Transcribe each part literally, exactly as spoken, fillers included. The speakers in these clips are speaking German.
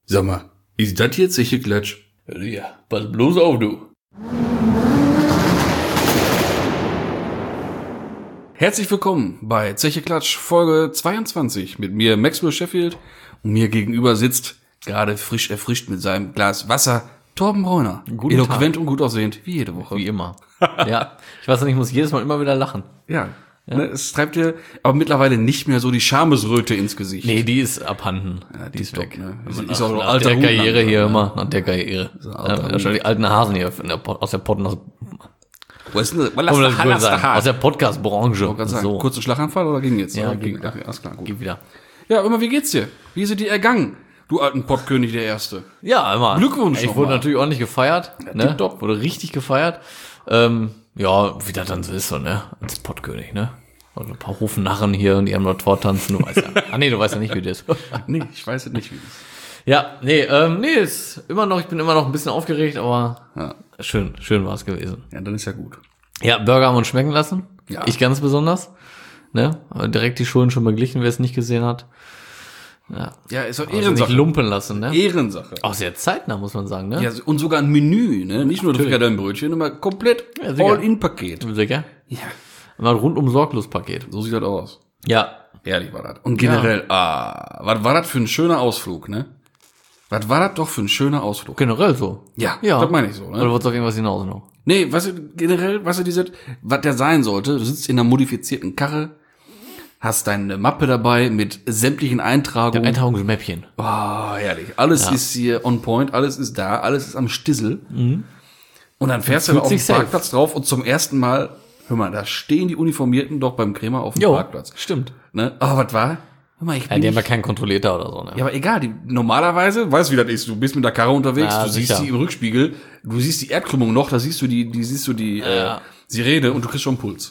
Sag mal, ist das jetzt sicher Klatsch? Ja, pass bloß auf, du. Herzlich willkommen bei Zeche Klatsch, Folge zweiundzwanzig. Mit mir Maxwell Sheffield und mir gegenüber sitzt, gerade frisch erfrischt mit seinem Glas Wasser, Torben Bräuner. Guten Eloquent Tag. und gut aussehend, wie jede Woche. Wie immer. Ja, ich weiß nicht, ich muss jedes Mal immer wieder lachen. Ja, ja. Ne, es treibt dir aber mittlerweile nicht mehr so die Schamesröte ins Gesicht. Nee, die ist abhanden. Ja, die ist top, weg. ne? Also Ist, nach, ist auch nach alter der Hut Karriere langsam, hier ne? immer, nach der Karriere. ein alter Ja, Hut. schon die alten Hasen hier in der, Pod- aus der Pod Wo ist denn das? Komm, das Lass würde das sagen, Haar. aus der Podcast-Branche. Ich wollte gerade sagen, So, kurzen Schlaganfall oder ging jetzt? Ja, oder? ging. Ach, alles klar, gut. gib wieder. Ja, immer, wie geht's dir? Wie ist es dir ergangen, du alten Pottkönig der Erste? Ja, immer. Glückwunsch Ich noch wurde mal. natürlich ordentlich gefeiert. Ne? tipptopp. Wurde richtig gefeiert. Ähm, ja, wie das dann so ist, so, ne? Als Pottkönig, ne? Also ein paar Hofnarren hier und die haben noch Tortanzen, du weißt ja. Ah nee, du weißt ja nicht, wie das ist. Nee, ich weiß es nicht, wie das ist. Ja, nee, ähm, nee, ist immer noch, ich bin immer noch ein bisschen aufgeregt, aber Ja. schön, schön war es gewesen. Ja, dann ist ja gut. Ja, Burger haben wir uns schmecken lassen. Ja. Ich ganz besonders. Ne? Direkt die Schulden schon beglichen, wer es nicht gesehen hat. Ja. Ja, ist doch Also nicht Ehrensache. lumpen lassen, ne? Ehrensache. Auch sehr zeitnah, muss man sagen, ne? Ja, und sogar ein Menü, ne? Nicht nur das Natürlich. Frikadellenbrötchen, immer komplett Ja, sicher. All-In-Paket. Sicher? Ja. Mal ein rundum sorglos Paket. So sieht das aus. Ja. Ehrlich war das. Und generell, ah, was war das für ein schöner Ausflug, ne? Was war das doch für ein schöner Ausflug? Generell so. Ja, Ja. das meine ich so, Oder ne? wolltest du auf irgendwas hinaus noch? Nee, weißt du, generell, weißt du, diese, was der sein sollte, du sitzt in einer modifizierten Karre, hast deine Mappe dabei mit sämtlichen Eintragungen. Eintragungsmäppchen. Oh, herrlich. Alles ist hier on point, alles ist da, alles ist am Stissel. Und dann fährst du Fühlt da auf den sich safe. Parkplatz drauf und zum ersten Mal, hör mal, da stehen die Uniformierten doch beim Krämer auf dem Jo, Parkplatz. stimmt. Ne? Aber was war? Hör mal, ich Ja, bin die haben ja nicht, keinen Kontrollierter oder so, ne? ja, aber egal, die, normalerweise, weißt du, wie das ist, du bist mit der Karre unterwegs, Ja, du siehst sicher. sie im Rückspiegel, du siehst die Erdkrümmung noch, da siehst du die, die siehst du die, Ja. äh, Sirene und du kriegst schon einen Puls.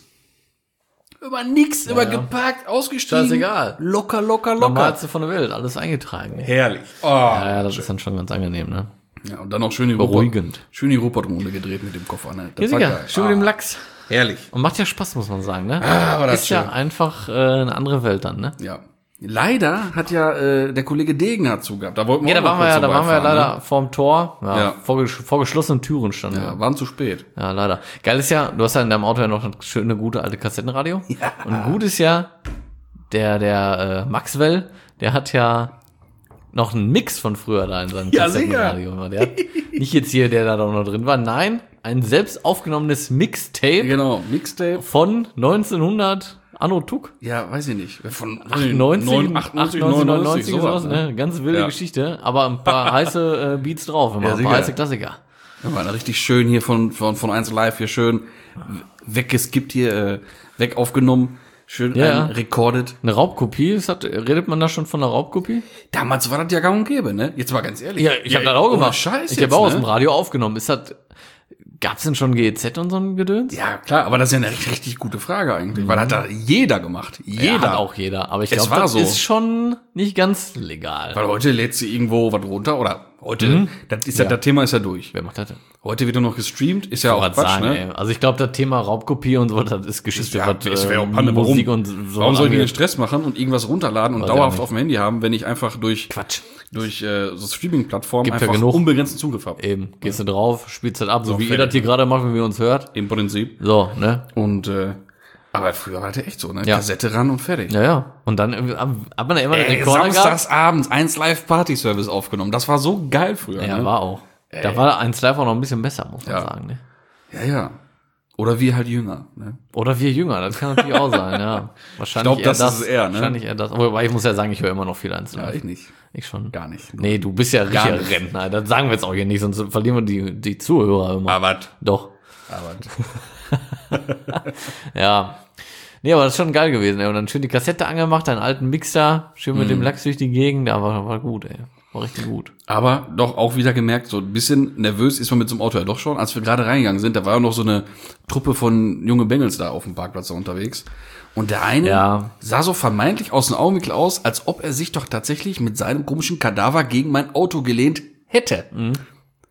Über nix, über ja. geparkt, ausgestiegen. Scheißegal. Locker, locker, locker. Normalste von der Welt, alles eingetragen. Herrlich. Oh. Ja, ja, das ist dann schon ganz angenehm, ne? Ja, und dann noch schön die Beruhigend. Ruppert, schön die Ruppert-Runde gedreht mit dem Koffer, ne? Das Ja, war sicher. geil. Schön Ah, mit dem Lachs. herrlich. Und macht ja Spaß, muss man sagen, ne? Ah, war das ist ja schön. einfach äh, eine andere Welt dann, ne? Ja. Leider hat ja äh, der Kollege Degener zugehabt. Da wollten wir Ja, da auch noch waren wir kurz ja, da waren wir ja vorbeifahren, leider vorm Tor. Ja, Ja. Vor, gesch- vor geschlossenen Türen standen ne? wir. Ja, waren zu spät. Ja, leider. Geil ist ja, du hast ja in deinem Auto ja noch ein schöne, gute alte Kassettenradio. Ja. Und gut ist ja, der, der äh, Maxwell, der hat ja noch einen Mix von früher da in seinem Ja, Kassettenradio. Der hat nicht jetzt hier, der da doch noch drin war, nein, ein selbst aufgenommenes Mixtape Genau, Mixtape. von neunzehnhundert Anno Tuck. Ja, weiß ich nicht. Von achtundneunzig, achtundneunzig, achtundneunzig, neunundneunzig, sowas, sowas, ne? Ganz wilde Ja. Geschichte, aber ein paar heiße äh, Beats drauf, immer Ja, ein paar sicher. heiße Klassiker. Ja, war richtig schön hier von, von, von eins Live hier schön weggeskippt hier, äh, weg aufgenommen. Schön Ja. ein recorded. Eine Raubkopie, ist das, redet man da schon von einer Raubkopie? Damals war das ja gang und gäbe, ne? Jetzt mal ganz ehrlich. Ja, ich habe das auch ohne gemacht. Scheiß ich jetzt, habe auch aus ne? dem Radio aufgenommen. Ist das, gab's denn schon G E Z und so ein Gedöns? Ja, klar, aber das ist ja eine richtig gute Frage eigentlich, weil hat da jeder gemacht. Jeder. Ja, hat auch jeder. Aber ich Es glaube, war das so. ist schon nicht ganz legal. Weil heute lädt sie irgendwo was runter oder heute, das ist ja, Ja. das Thema ist ja durch. Wer macht das denn? Heute wird nur noch gestreamt, ist ja auch Was Quatsch, sagen, ne? ey. Also ich glaube, das Thema Raubkopie und so, das ist Geschichte. Ja, was, es wäre auch äh, Panne, warum? Musik und so Warum soll ich mir den angeht. Stress machen und irgendwas runterladen und Weiß ich auch dauerhaft nicht. auf dem Handy haben, wenn ich einfach durch Quatsch. durch äh, so Streaming-Plattformen Gibt ja einfach genug. unbegrenzten Zugriff habe. Eben, gehst du drauf, spielst das ab, so, So, wie ihr fertig. das hier gerade macht, wenn wir uns hört. Im Prinzip. So, ne? Und äh, aber früher war das echt so, ne? Ja. Kassette ran und fertig. Ja, ja. Und dann irgendwie, ab- hat man ja immer einen Ey, Rekorder gehabt. samstags abends eins Live Party Service aufgenommen. Das war so geil früher. Ja, ne? war auch. Da war eins Live auch noch ein bisschen besser, muss man Ja. sagen, ne? Ja, ja. Oder wir halt jünger. Ne? Oder wir jünger, das kann natürlich auch sein, ja. Wahrscheinlich Ich glaub, das ist es eher, ne? Wahrscheinlich eher das. Wobei ich muss ja sagen, ich höre immer noch viel eins Ja, Live. ich nicht. Ich schon. Gar nicht. Nee, du bist ja Gar richtiger nicht. Rentner. Das sagen wir jetzt auch hier nicht, sonst verlieren wir die, die Zuhörer immer. Aber Doch. aber Ja. Nee, aber das ist schon geil gewesen, ey. Und dann schön die Kassette angemacht, einen alten Mixer, schön mit dem Lachs durch die Gegend. Ja, war, war gut, ey. War richtig gut. Aber doch auch wieder gemerkt, so ein bisschen nervös ist man mit so einem Auto ja doch schon. Als wir gerade reingegangen sind, da war ja noch so eine Truppe von junge Bengels da auf dem Parkplatz da unterwegs. Und der eine Ja. sah so vermeintlich aus dem Augenwinkel aus, als ob er sich doch tatsächlich mit seinem komischen Kadaver gegen mein Auto gelehnt hätte.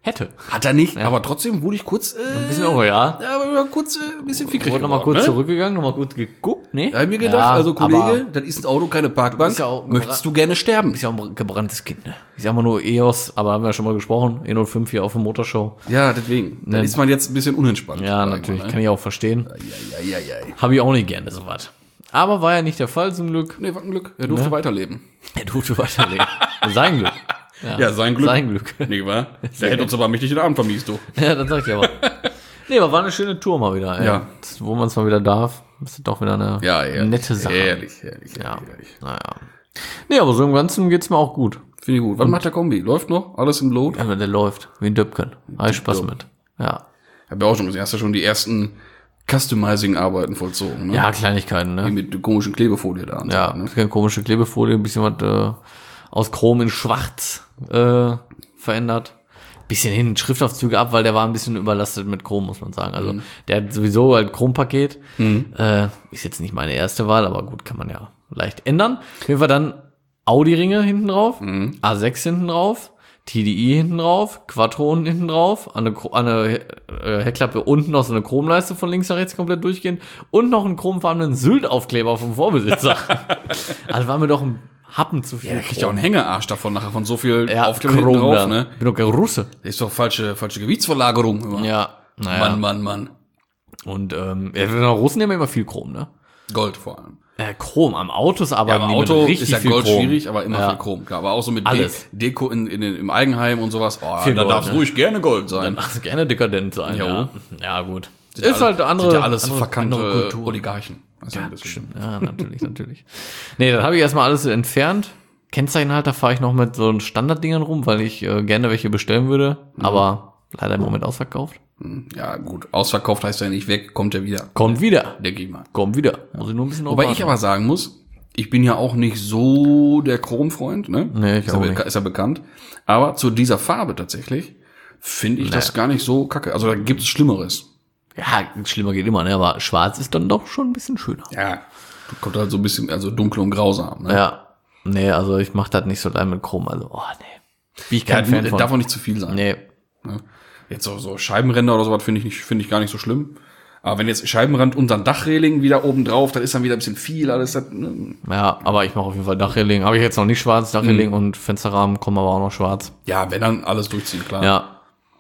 hätte. Hat er nicht, aber trotzdem wurde ich kurz, äh, Ein bisschen auch, ja. ja, aber kurz, äh, ein bisschen fickrig Wurde nochmal geworden, kurz ne? zurückgegangen, nochmal kurz geguckt, ne? Da hab ich mir gedacht, Ja, also Kollege, aber das ist ein Auto, keine Parkbank. Ist ja auch- Möchtest du gerne sterben? ist ja auch ein gebranntes Kind, ne? Ich sag mal nur E O S, aber haben wir ja schon mal gesprochen, E null fünf hier auf der Motorshow. Ja, deswegen. Dann ist man jetzt ein bisschen unentspannt. Ja, sag ich natürlich, mal, ne? kann ich auch verstehen. Ja, ja, ja, ja. Habe ich auch nicht gerne sowas. Aber war ja nicht der Fall zum Glück. Nee, war ein Glück. Er durfte weiterleben. Er durfte weiterleben. Sein Glück. Ja, sein Glück. Sein Glück. Nee, wa? Der hätte uns aber mächtig den Abend vermiest, du. Ja, das sag ich aber. Nee, aber war eine schöne Tour mal wieder, ey. Ja. Das, wo man es mal wieder darf. Das ist doch wieder eine Ja, ehrlich. nette Sache. Ehrlich, ehrlich, Ja. ehrlich, ehrlich. Naja. Nee, aber so im Ganzen geht's mir auch gut. Finde ich gut. Was macht der Kombi? Läuft noch? Alles im Load? Ja, aber der läuft. Wie ein Döpken. Habe Spaß mit. Ja. Hab ja auch schon gesehen. Hast ja schon die ersten Customizing-Arbeiten vollzogen, ne? Ja, Kleinigkeiten, Die ne? mit der komischen Klebefolie da. und Ja, so, ne? keine komische Klebefolie, ein bisschen was äh, aus Chrom in Schwarz äh, verändert. Bisschen hin Schriftaufzüge ab, weil der war ein bisschen überlastet mit Chrom, muss man sagen. Also Mhm. der hat sowieso halt Chrompaket. Äh, ist jetzt nicht meine erste Wahl, aber gut, kann man ja leicht ändern. Auf jeden Fall dann Audi-Ringe hinten drauf, Mhm. A sechs hinten drauf, T D I hinten drauf, Quattro hinten drauf, an eine, an eine äh, Heckklappe unten noch so eine Chromleiste von links nach rechts komplett durchgehend und noch einen chromfarbenen Sylt-Aufkleber vom Vorbesitzer. Also war mir doch ein Happen zu viel. Der kriegt ja auch einen Hängearsch davon nachher von so viel ja, Aufkleber hinten drauf, da. ne? Bin doch kein Russe. Das ist doch falsche, falsche Gewichtsverlagerung. Immer. Ja, naja. Mann, Mann, Mann. Und ähm, ja, wir Russen nehmen immer viel Chrom, ne? Gold vor allem. Äh, Chrom, am Autos aber Ja, aber nehmen Auto richtig ist ja viel Gold Chrom. schwierig, aber immer Ja. viel Chrom. Klar, aber auch so mit Alles. De Deko in, in, in, im Eigenheim und sowas. Oh, Viel da Gold, darf es ne? ruhig gerne Gold sein. Dann darf es gerne dekadent sein, Jo. ja. Ja, gut. Sind Ist ja halt alle- andere, sind ja alles andere, verkannte andere Kultur. Oligarchen. Also Ja, ein bisschen. stimmt. Ja, natürlich, natürlich. Nee, dann habe ich erstmal alles entfernt. Kennzeichenhalter fahre ich noch mit so Standarddingern rum, weil ich äh, gerne welche bestellen würde, Mhm. aber leider im Moment ausverkauft. Ja, gut. Ausverkauft heißt ja nicht weg, kommt ja wieder. Kommt wieder. Denke ich mal. Kommt wieder. Muss ich nur ein bisschen Wobei drauf ich warten. aber sagen muss, ich bin ja auch nicht so der Chromfreund, ne? Nee, ich ist, auch ja, nicht. ist ja bekannt. Aber zu dieser Farbe tatsächlich finde ich das gar nicht so kacke. Also da gibt es Schlimmeres. Ja, schlimmer geht immer, ne? Aber schwarz ist dann doch schon ein bisschen schöner. Ja. Kommt halt so ein bisschen, also dunkel und grausam, ne? Ja. Nee, also ich mach das nicht so doll mit Chrom. Also, oh, nee. Bin ich kein Ja, Fan von. darf auch nicht zu viel sein. Nee. Ne? Jetzt so, so Scheibenränder oder sowas finde ich nicht, finde ich gar nicht so schlimm. Aber wenn jetzt Scheibenrand und dann Dachreling wieder oben drauf, dann ist dann wieder ein bisschen viel alles. Das, ne? Ja, aber ich mache auf jeden Fall Dachreling. Habe ich jetzt noch nicht schwarz. Dachreling Mhm. und Fensterrahmen kommen aber auch noch schwarz. Ja, wenn dann alles durchziehen, klar. Ja.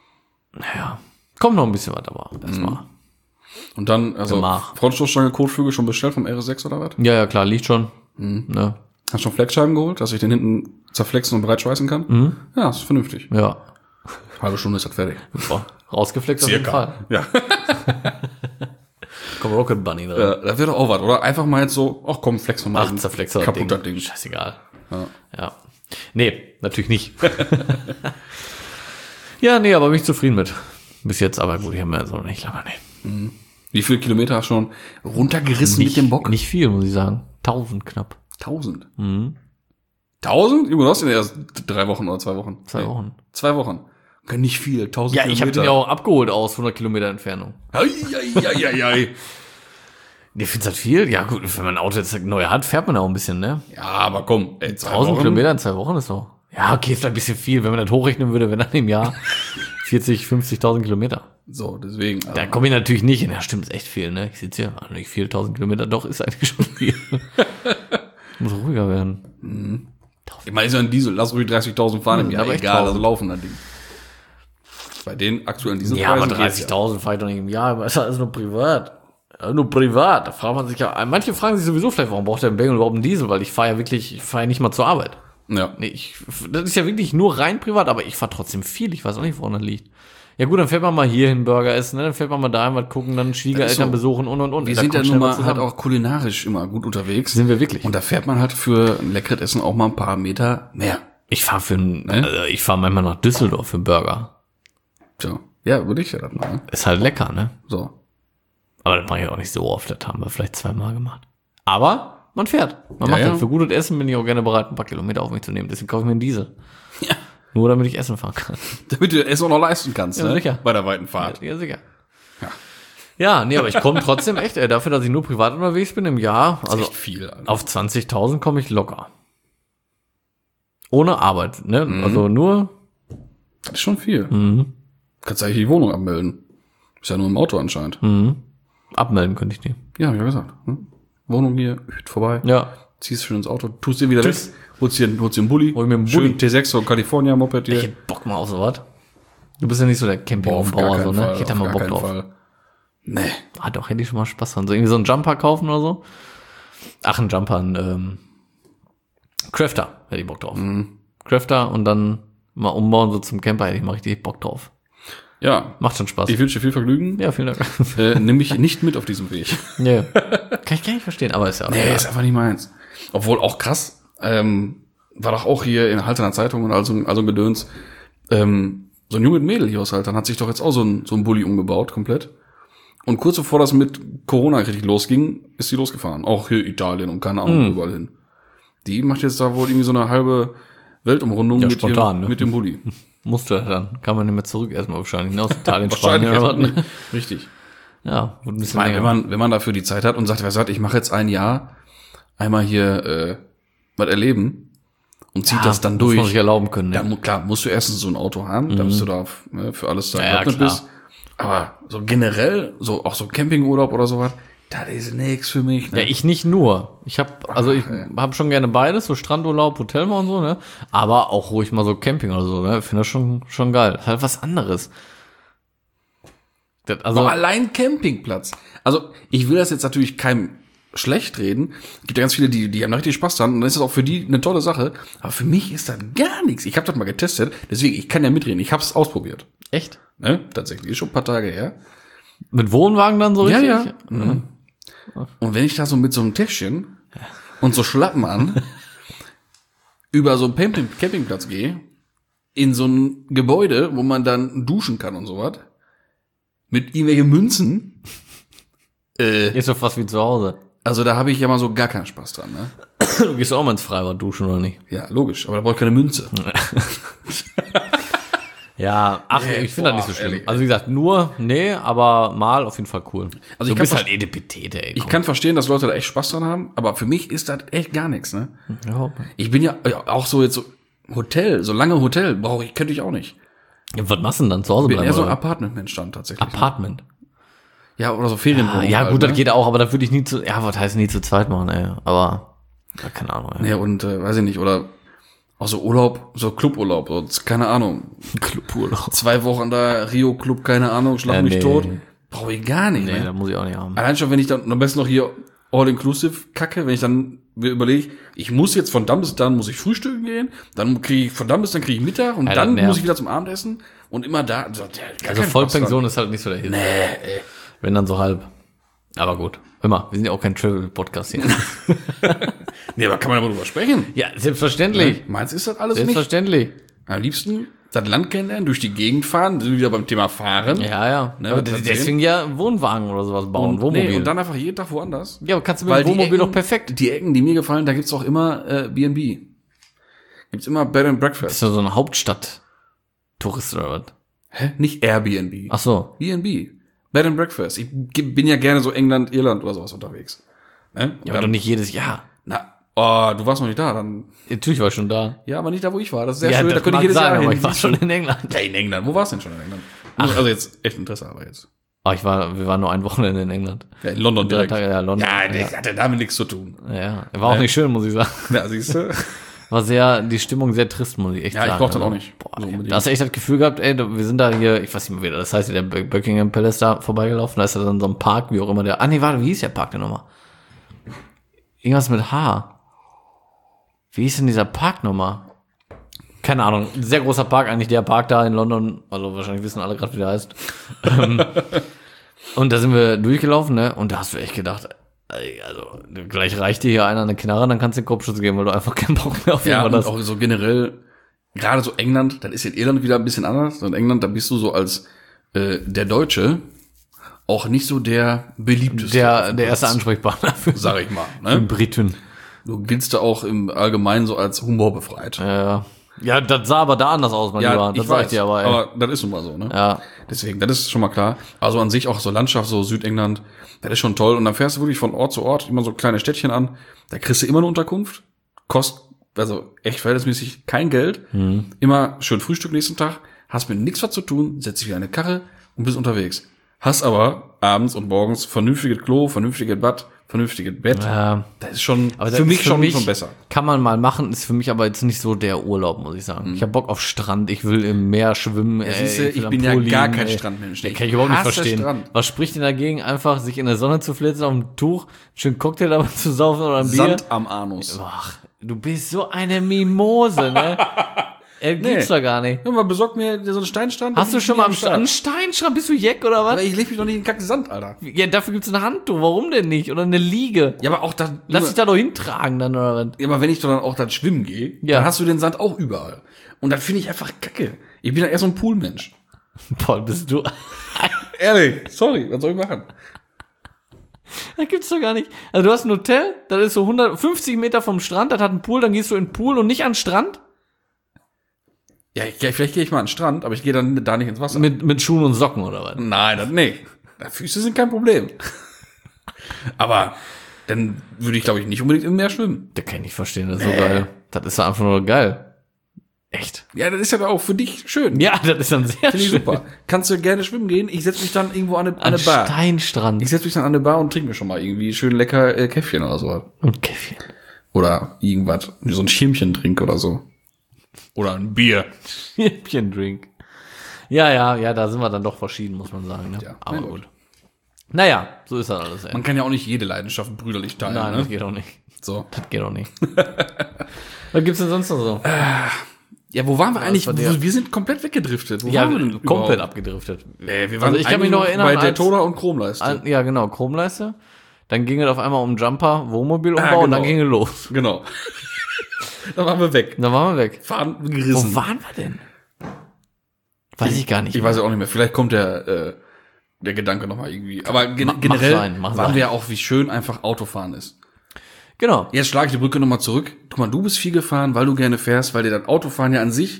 Naja. Kommt noch ein bisschen was, aber erstmal. Und dann, also Gemach. Frontstoßstange, Kotflügel schon bestellt vom R S sechs oder was? Ja, ja, klar, liegt schon. Mhm. Ne? Hast du schon Fleckscheiben geholt, dass ich den hinten zerflexen und breit schweißen kann? Mhm. Ja, ist vernünftig. Ja. Halbe Stunde ist das fertig. Boah, rausgeflext auf jeden Fall. Ja. Komm, Rocket Bunny drin. ja das wäre doch auch was, oder? Einfach mal jetzt so, ach komm, flex nochmal. Ach, zerflexer kaputter Ding. Ding. Scheißegal. Ja. Ja. Nee, natürlich nicht. Ja, nee, aber bin ich zufrieden mit. Bis jetzt, aber gut, ich habe mir so noch nicht lange, nee. Wie viele Kilometer hast du schon runtergerissen mit dem Bock? Nicht viel, muss ich sagen. Tausend knapp. Tausend. Mhm. Tausend? Junge, du hast den erst drei Wochen oder zwei Wochen. Zwei Nee, Wochen. Zwei Wochen. Kann nicht viel. Tausend Ja, ich habe den ja auch abgeholt aus hundert Kilometer Entfernung. Eieieiei. Ihr findet das viel? Ja, gut, wenn man ein Auto jetzt neu hat, fährt man auch ein bisschen, ne? Ja, aber komm, ey, zwei Tausend Wochen. Kilometer in zwei Wochen ist so. Ja, okay, ist vielleicht ein bisschen viel, wenn man das hochrechnen würde, wenn dann im Jahr vierzig, fünfzigtausend Kilometer. So, deswegen. Da Also, komme ich natürlich nicht hin. Ja, stimmt, ist echt viel, ne? Ich sitze hier, ah, nicht viel, tausend Kilometer, doch, ist eigentlich schon viel. Muss ruhiger werden. ich meine, ist ja ein Diesel. Lass ruhig dreißigtausend fahren im Hm, Jahr. aber echt Egal, also tausend. laufen das Ding. Bei den aktuellen Diesel. Ja, aber dreißigtausend fahre ich doch nicht im Jahr, aber ist alles nur privat. Ja, nur privat. Da fragt man sich ja, manche fragen sich sowieso vielleicht, warum braucht der Bengel überhaupt einen Diesel? Weil ich fahre ja wirklich, ich fahre ja nicht mal zur Arbeit. Ja. Nee, ich, das ist ja wirklich nur rein privat, aber ich fahre trotzdem viel. Ich weiß auch nicht, woran das liegt. Ja gut, dann fährt man mal hier hin Burger essen, ne? Dann fährt man mal daheim was gucken, dann Schwiegereltern so. besuchen und und und. Wir Da sind ja kommt nun schnell mal was halt zusammen. auch kulinarisch immer gut unterwegs. Sind wir wirklich. Und da fährt man halt für ein leckeres Essen auch mal ein paar Meter mehr. Ich fahre für einen, Ne? also ich fahre manchmal nach Düsseldorf für einen Burger. So. Ja, würde ich ja das machen. Ist halt lecker, ne? So. Aber das mache ich auch nicht so oft. Das haben wir vielleicht zweimal gemacht. Aber man fährt. Man Ja, macht ja. das. Für gutes Essen bin ich auch gerne bereit, ein paar Kilometer auf mich zu nehmen. Deswegen kaufe ich mir einen Diesel. Ja. Nur damit ich Essen fahren kann. Damit du das Essen auch noch leisten kannst, Ja, ne? sicher. Bei der weiten Fahrt. Ja, sicher. Ja. Ja, nee, aber ich komme trotzdem echt, ey, dafür, dass ich nur privat unterwegs bin im Jahr, also Echt viel, Alter. auf zwanzigtausend komme ich locker. Ohne Arbeit, ne? Mhm. Also nur, Das ist schon viel. mhm. Kannst eigentlich die Wohnung abmelden. Ist ja nur im Auto anscheinend. Mhm. Abmelden könnte ich die. Ja, hab ich ja gesagt. Hm? Wohnung hier, vorbei. Ja. Ziehst schön ins Auto, tust dir wieder Tschüss. weg, holst dir, holst dir einen Bulli. Hol mir einen Schön Bulli. T sechs oder California Moped hier. Ich hätte Bock mal auf sowas. Du bist ja nicht so der Campingbauer, so, ne? Ich hätte da mal Bock drauf. Fall. Nee. Ah, doch, hätte ich schon mal Spaß dran. So irgendwie so einen Jumper kaufen oder so. Ach, ein Jumper, ein ähm, Crafter, hätte ich Bock drauf. Mhm. Crafter und dann mal umbauen so zum Camper, hätte ich mal richtig Bock drauf. Ja. Macht schon Spaß. Ich wünsche dir viel Vergnügen. Ja, vielen Dank. Äh, nimm mich nicht mit auf diesem Weg. Nee. Kann ich gar nicht verstehen, aber ist ja auch Nee, egal. ist einfach nicht meins. Obwohl auch krass, ähm, war doch auch hier in Halterner Zeitung und also, also ein Gedöns, ähm, so ein junges Mädel hier aus Haltern hat sich doch jetzt auch so ein, so ein Bulli umgebaut, komplett. Und kurz bevor das mit Corona richtig losging, ist sie losgefahren. Auch hier Italien und keine Ahnung, Mhm. überall hin. Die macht jetzt da wohl irgendwie so eine halbe Weltumrundung Ja, mit, spontan, ihrem, ne? mit dem Bulli. Musste dann. Kann man nicht mehr zurück erstmal wahrscheinlich. Aus Italien, Wahrscheinlich Spanien oder erstmal was. nicht. Richtig. Ja, wurde ein Ich bisschen meine, wenn länger. man, wenn man dafür die Zeit hat und sagt, wer sagt, ich mache jetzt ein Jahr einmal hier äh, was erleben und zieht Ja, das dann muss durch. man sich erlauben können, Ja, ja. mu- klar, musst du erstens so ein Auto haben, damit du da ne, für alles da Ja, ja, gewappnet klar. bist. Aber so generell, so auch so Campingurlaub oder sowas, das ist nix für mich. Ne? Ja, ich nicht nur. Ich habe also ich habe schon gerne beides, so Strandurlaub, Hotel mal und so, ne? Aber auch ruhig mal so Camping oder so, ne? Finde das schon schon geil. Das ist halt was anderes. Das, also Aber allein Campingplatz. Also ich will das jetzt natürlich keinem schlecht reden. Es gibt ja ganz viele, die, die haben da richtig Spaß dran und dann ist das auch für die eine tolle Sache. Aber für mich ist das gar nichts. Ich habe das mal getestet, deswegen, ich kann ja mitreden. Ich habe es ausprobiert. echt? Ne? Tatsächlich, ist schon ein paar Tage her. Mit Wohnwagen dann so richtig? Ja, ja. Mhm. Und wenn ich da so mit so einem Täschchen und so Schlappen an über so einen Camping Campingplatz gehe, in so ein Gebäude, wo man dann duschen kann und sowas, mit irgendwelchen Münzen, äh, Ist doch fast wie zu Hause. also da habe ich ja mal so gar keinen Spaß dran, ne? Du gehst auch mal ins Freibad duschen oder nicht? Ja, logisch, aber da brauche ich keine Münze. Ja, ach, Nee, ich finde das boah, nicht so schlimm. ehrlich. Also wie gesagt, nur, nee, aber mal auf jeden Fall cool. Also ich du kann bist verst- halt eh die Petete, ey. Ich komm. kann verstehen, dass Leute da echt Spaß dran haben, aber für mich ist das echt gar nichts, ne? Ja, Ich bin ja, ja auch so jetzt so Hotel, so lange Hotel brauche ich, könnte ich auch nicht. was machst du denn dann zu Hause Ich bin bleiben? eher so ein oder? Apartment-Mensch dann tatsächlich. Apartment. Ja, oder so Ah, Ferienwohnung. ja, halt, gut, ne? das geht auch, aber das würde ich nie zu, ja, was heißt nie zu zweit machen, ey. Aber, ja, keine Ahnung, ey. Ja, und äh, weiß ich nicht, oder auch so Urlaub, so Cluburlaub, so, keine Ahnung. Cluburlaub. Zwei Wochen da, Rio Club, keine Ahnung, schlag Ja, mich nee. tot. Brauche ich gar nicht, Nee, ne? das muss ich auch nicht haben. Allein schon, wenn ich dann am besten noch hier All-Inclusive kacke, wenn ich dann mir überlege, ich muss jetzt von dann bis dann muss ich frühstücken gehen, dann kriege ich von dann bis dann kriege ich Mittag und Ja, dann das nervt. muss ich wieder zum Abendessen und immer da. So, ja, gar Also keinen Spaß Vollpension dran. ist halt nicht so der Hit. Nee, ey. Wenn dann so halb. Aber gut. Hör mal, wir sind ja auch kein Travel-Podcast hier. Nee, aber kann man aber drüber sprechen? Ja, selbstverständlich. Meins ist das alles nicht. Selbstverständlich. Am liebsten das Land kennenlernen, durch die Gegend fahren, sind wir wieder beim Thema Fahren. Ja, ja. Ne, aber was des- deswegen ja Wohnwagen oder sowas bauen, und, Wohnmobil. nee, und dann einfach jeden Tag woanders. ja, aber kannst du mit Weil dem die Wohnmobil Ecken- doch perfekt. Die Ecken, die mir gefallen, da gibt's auch immer äh, B and B. Gibt's immer Bed and Das ist Breakfast. ja so ein Hauptstadt-Tourist oder was? Hä? Nicht Airbnb. Ach so. B and B. Bed and Breakfast. Ich ge- bin ja gerne so England, Irland oder sowas unterwegs. Ne? Ja, aber doch nicht jedes Jahr. Na, oh, du warst noch nicht da, dann. Natürlich war ich schon da. Ja, aber nicht da, wo ich war. Das ist sehr ja, schön. Da das könnte ich mag jedes sein, Jahr aber hin. ich war schon in England. Ja, in England. Wo warst du denn schon in England? Also jetzt echt Interesse, aber jetzt. Oh, ich war, wir waren nur ein Wochenende in England. Ja, in London Drei direkt. Tage, ja, London. Ja, ja. das hatte damit nichts zu tun. Ja, war auch nicht schön, muss ich sagen. Ja, siehst du? War sehr, die Stimmung sehr trist, muss ich echt Ja, ich sagen. brauch das Also, auch nicht. Boah, So ey, unbedingt. da hast du echt das Gefühl gehabt, ey, wir sind da hier, ich weiß nicht mehr, wie das heißt, der Buckingham Palace da vorbeigelaufen, da ist ja dann so ein Park, wie auch immer der, ah nee, warte, wie hieß der Park denn nochmal? Irgendwas mit H. Wie hieß denn dieser Park nochmal? Keine Ahnung, ein sehr großer Park, eigentlich der Park da in London, also wahrscheinlich wissen alle gerade, wie der heißt. Ähm, und da sind wir durchgelaufen, ne, und da hast du echt gedacht, ey, also, gleich reicht dir hier einer eine Knarre, dann kannst du den Kopfschuss geben, weil du einfach keinen Bock mehr auf Ja, und irgendwas auch so generell, gerade so England, das ist in Irland wieder ein bisschen anders. In England, da bist du so als äh, der Deutsche auch nicht so der beliebteste. Der, der erste Ansprechpartner für, Sag ich mal. für Ne? Briten. Du giltst da auch im Allgemeinen so als humorbefreit. Ja, ja, das sah aber da anders aus, mein Lieber. Das sag ich dir aber, ey. aber das ist nun mal so, ne? Ja, Deswegen, das ist schon mal klar. Also an sich auch so Landschaft, so Südengland, das ist schon toll. Und dann fährst du wirklich von Ort zu Ort, immer so kleine Städtchen an. Da kriegst du immer eine Unterkunft. Kostet, also echt verhältnismäßig kein Geld. Mhm. Immer schön Frühstück nächsten Tag. hast mit nichts was zu tun, setzt dich in eine Karre und bist unterwegs. Hast aber abends und morgens vernünftiges Klo, vernünftiges Bad, vernünftiges Bett. Ja. Das ist schon Aber das für mich ist für schon, mich, schon besser. Kann man mal machen, ist für mich aber jetzt nicht so der Urlaub, muss ich sagen. Ich habe Bock auf Strand, ich will im Meer schwimmen. Ja, ey, siehste, will ich am bin ja Pool gar liegen, kein ey. Strandmensch. Ja, Ich kann ich überhaupt nicht hasse verstehen. Strand. Was spricht denn dagegen, einfach sich in der Sonne zu flitzen, auf dem Tuch, einen schönen Cocktail dabei zu saufen oder ein Bier? Sand am Anus. Ach, du bist so eine Mimose, ne? Er gibt's Nee. doch gar nicht. Ja, mal besorg mir so einen Steinstrand. Hast du schon mal am Strand einen Start? Steinschrank? Bist du Jeck oder was? Aber ich leg mich doch nicht in den kacken Sand, Alter. Ja, dafür gibt's ein Handtuch. Warum denn nicht? Oder eine Liege. Ja, aber auch da. Lass dich da doch hintragen dann, oder was? Ja, aber wenn ich doch dann auch dann schwimmen gehe, Ja. dann hast du den Sand auch überall. Und das finde ich einfach kacke. Ich bin ja eher so ein Poolmensch. Boah, bist du... Ehrlich, sorry, was soll ich machen? Das gibt's doch gar nicht. Also du hast ein Hotel, das ist so hundertfünfzig Meter vom Strand, das hat einen Pool, dann gehst du in den Pool und nicht an den Strand? Ja, ich, vielleicht gehe ich mal an den Strand, aber ich gehe dann da nicht ins Wasser. Mit, mit Schuhen und Socken oder was? Nein, das nee. Füße sind kein Problem. Aber dann würde ich, glaube ich, nicht unbedingt im Meer schwimmen. Das kann ich nicht verstehen, das ist so geil. Das ist doch einfach nur geil. Echt? Ja, das ist ja auch für dich schön. Ja, das ist dann sehr Finde ich schön. super. Kannst du gerne schwimmen gehen? Ich setze mich dann irgendwo an eine, an An eine Bar. Steinstrand. Ich setze mich dann an eine Bar und trinke mir schon mal irgendwie schön lecker äh, Käffchen oder so. Und Käffchen. Oder irgendwas. So ein Schirmchen trink oder so. Oder ein Bier. Schirmchen-Drink. Ja, ja, ja, da sind wir dann doch verschieden, muss man sagen. Ne? Ja, aber na gut. gut. Naja, so ist das alles, ey. Man kann ja auch nicht jede Leidenschaft brüderlich teilen. Nein, ne? das geht auch nicht. So. Das geht auch nicht. Was gibt's denn sonst noch so? Ja, wo waren wir eigentlich? war der- Wo, wir sind komplett weggedriftet. Wo Ja, waren wir denn komplett überhaupt? abgedriftet. Äh, wir Also ich kann mich noch erinnern, bei als- Daytona und Chromleiste. An, ja, genau, Chromleiste. Dann ging es auf einmal um Jumper, Wohnmobilumbau Ah, und dann genau. ging es los. Genau. Dann waren wir weg. Dann waren wir weg. Fahren Wo gerissen. waren wir denn? Weiß ich gar nicht. Ich weiß ja auch nicht mehr. Vielleicht kommt der, äh, der Gedanke nochmal irgendwie. Aber gen Ma- mach generell sein, mach waren sein. wir ja auch, wie schön einfach Autofahren ist. Genau. Jetzt schlage ich die Brücke nochmal zurück. Guck mal, du bist viel gefahren, weil du gerne fährst, weil dir das Autofahren ja an sich,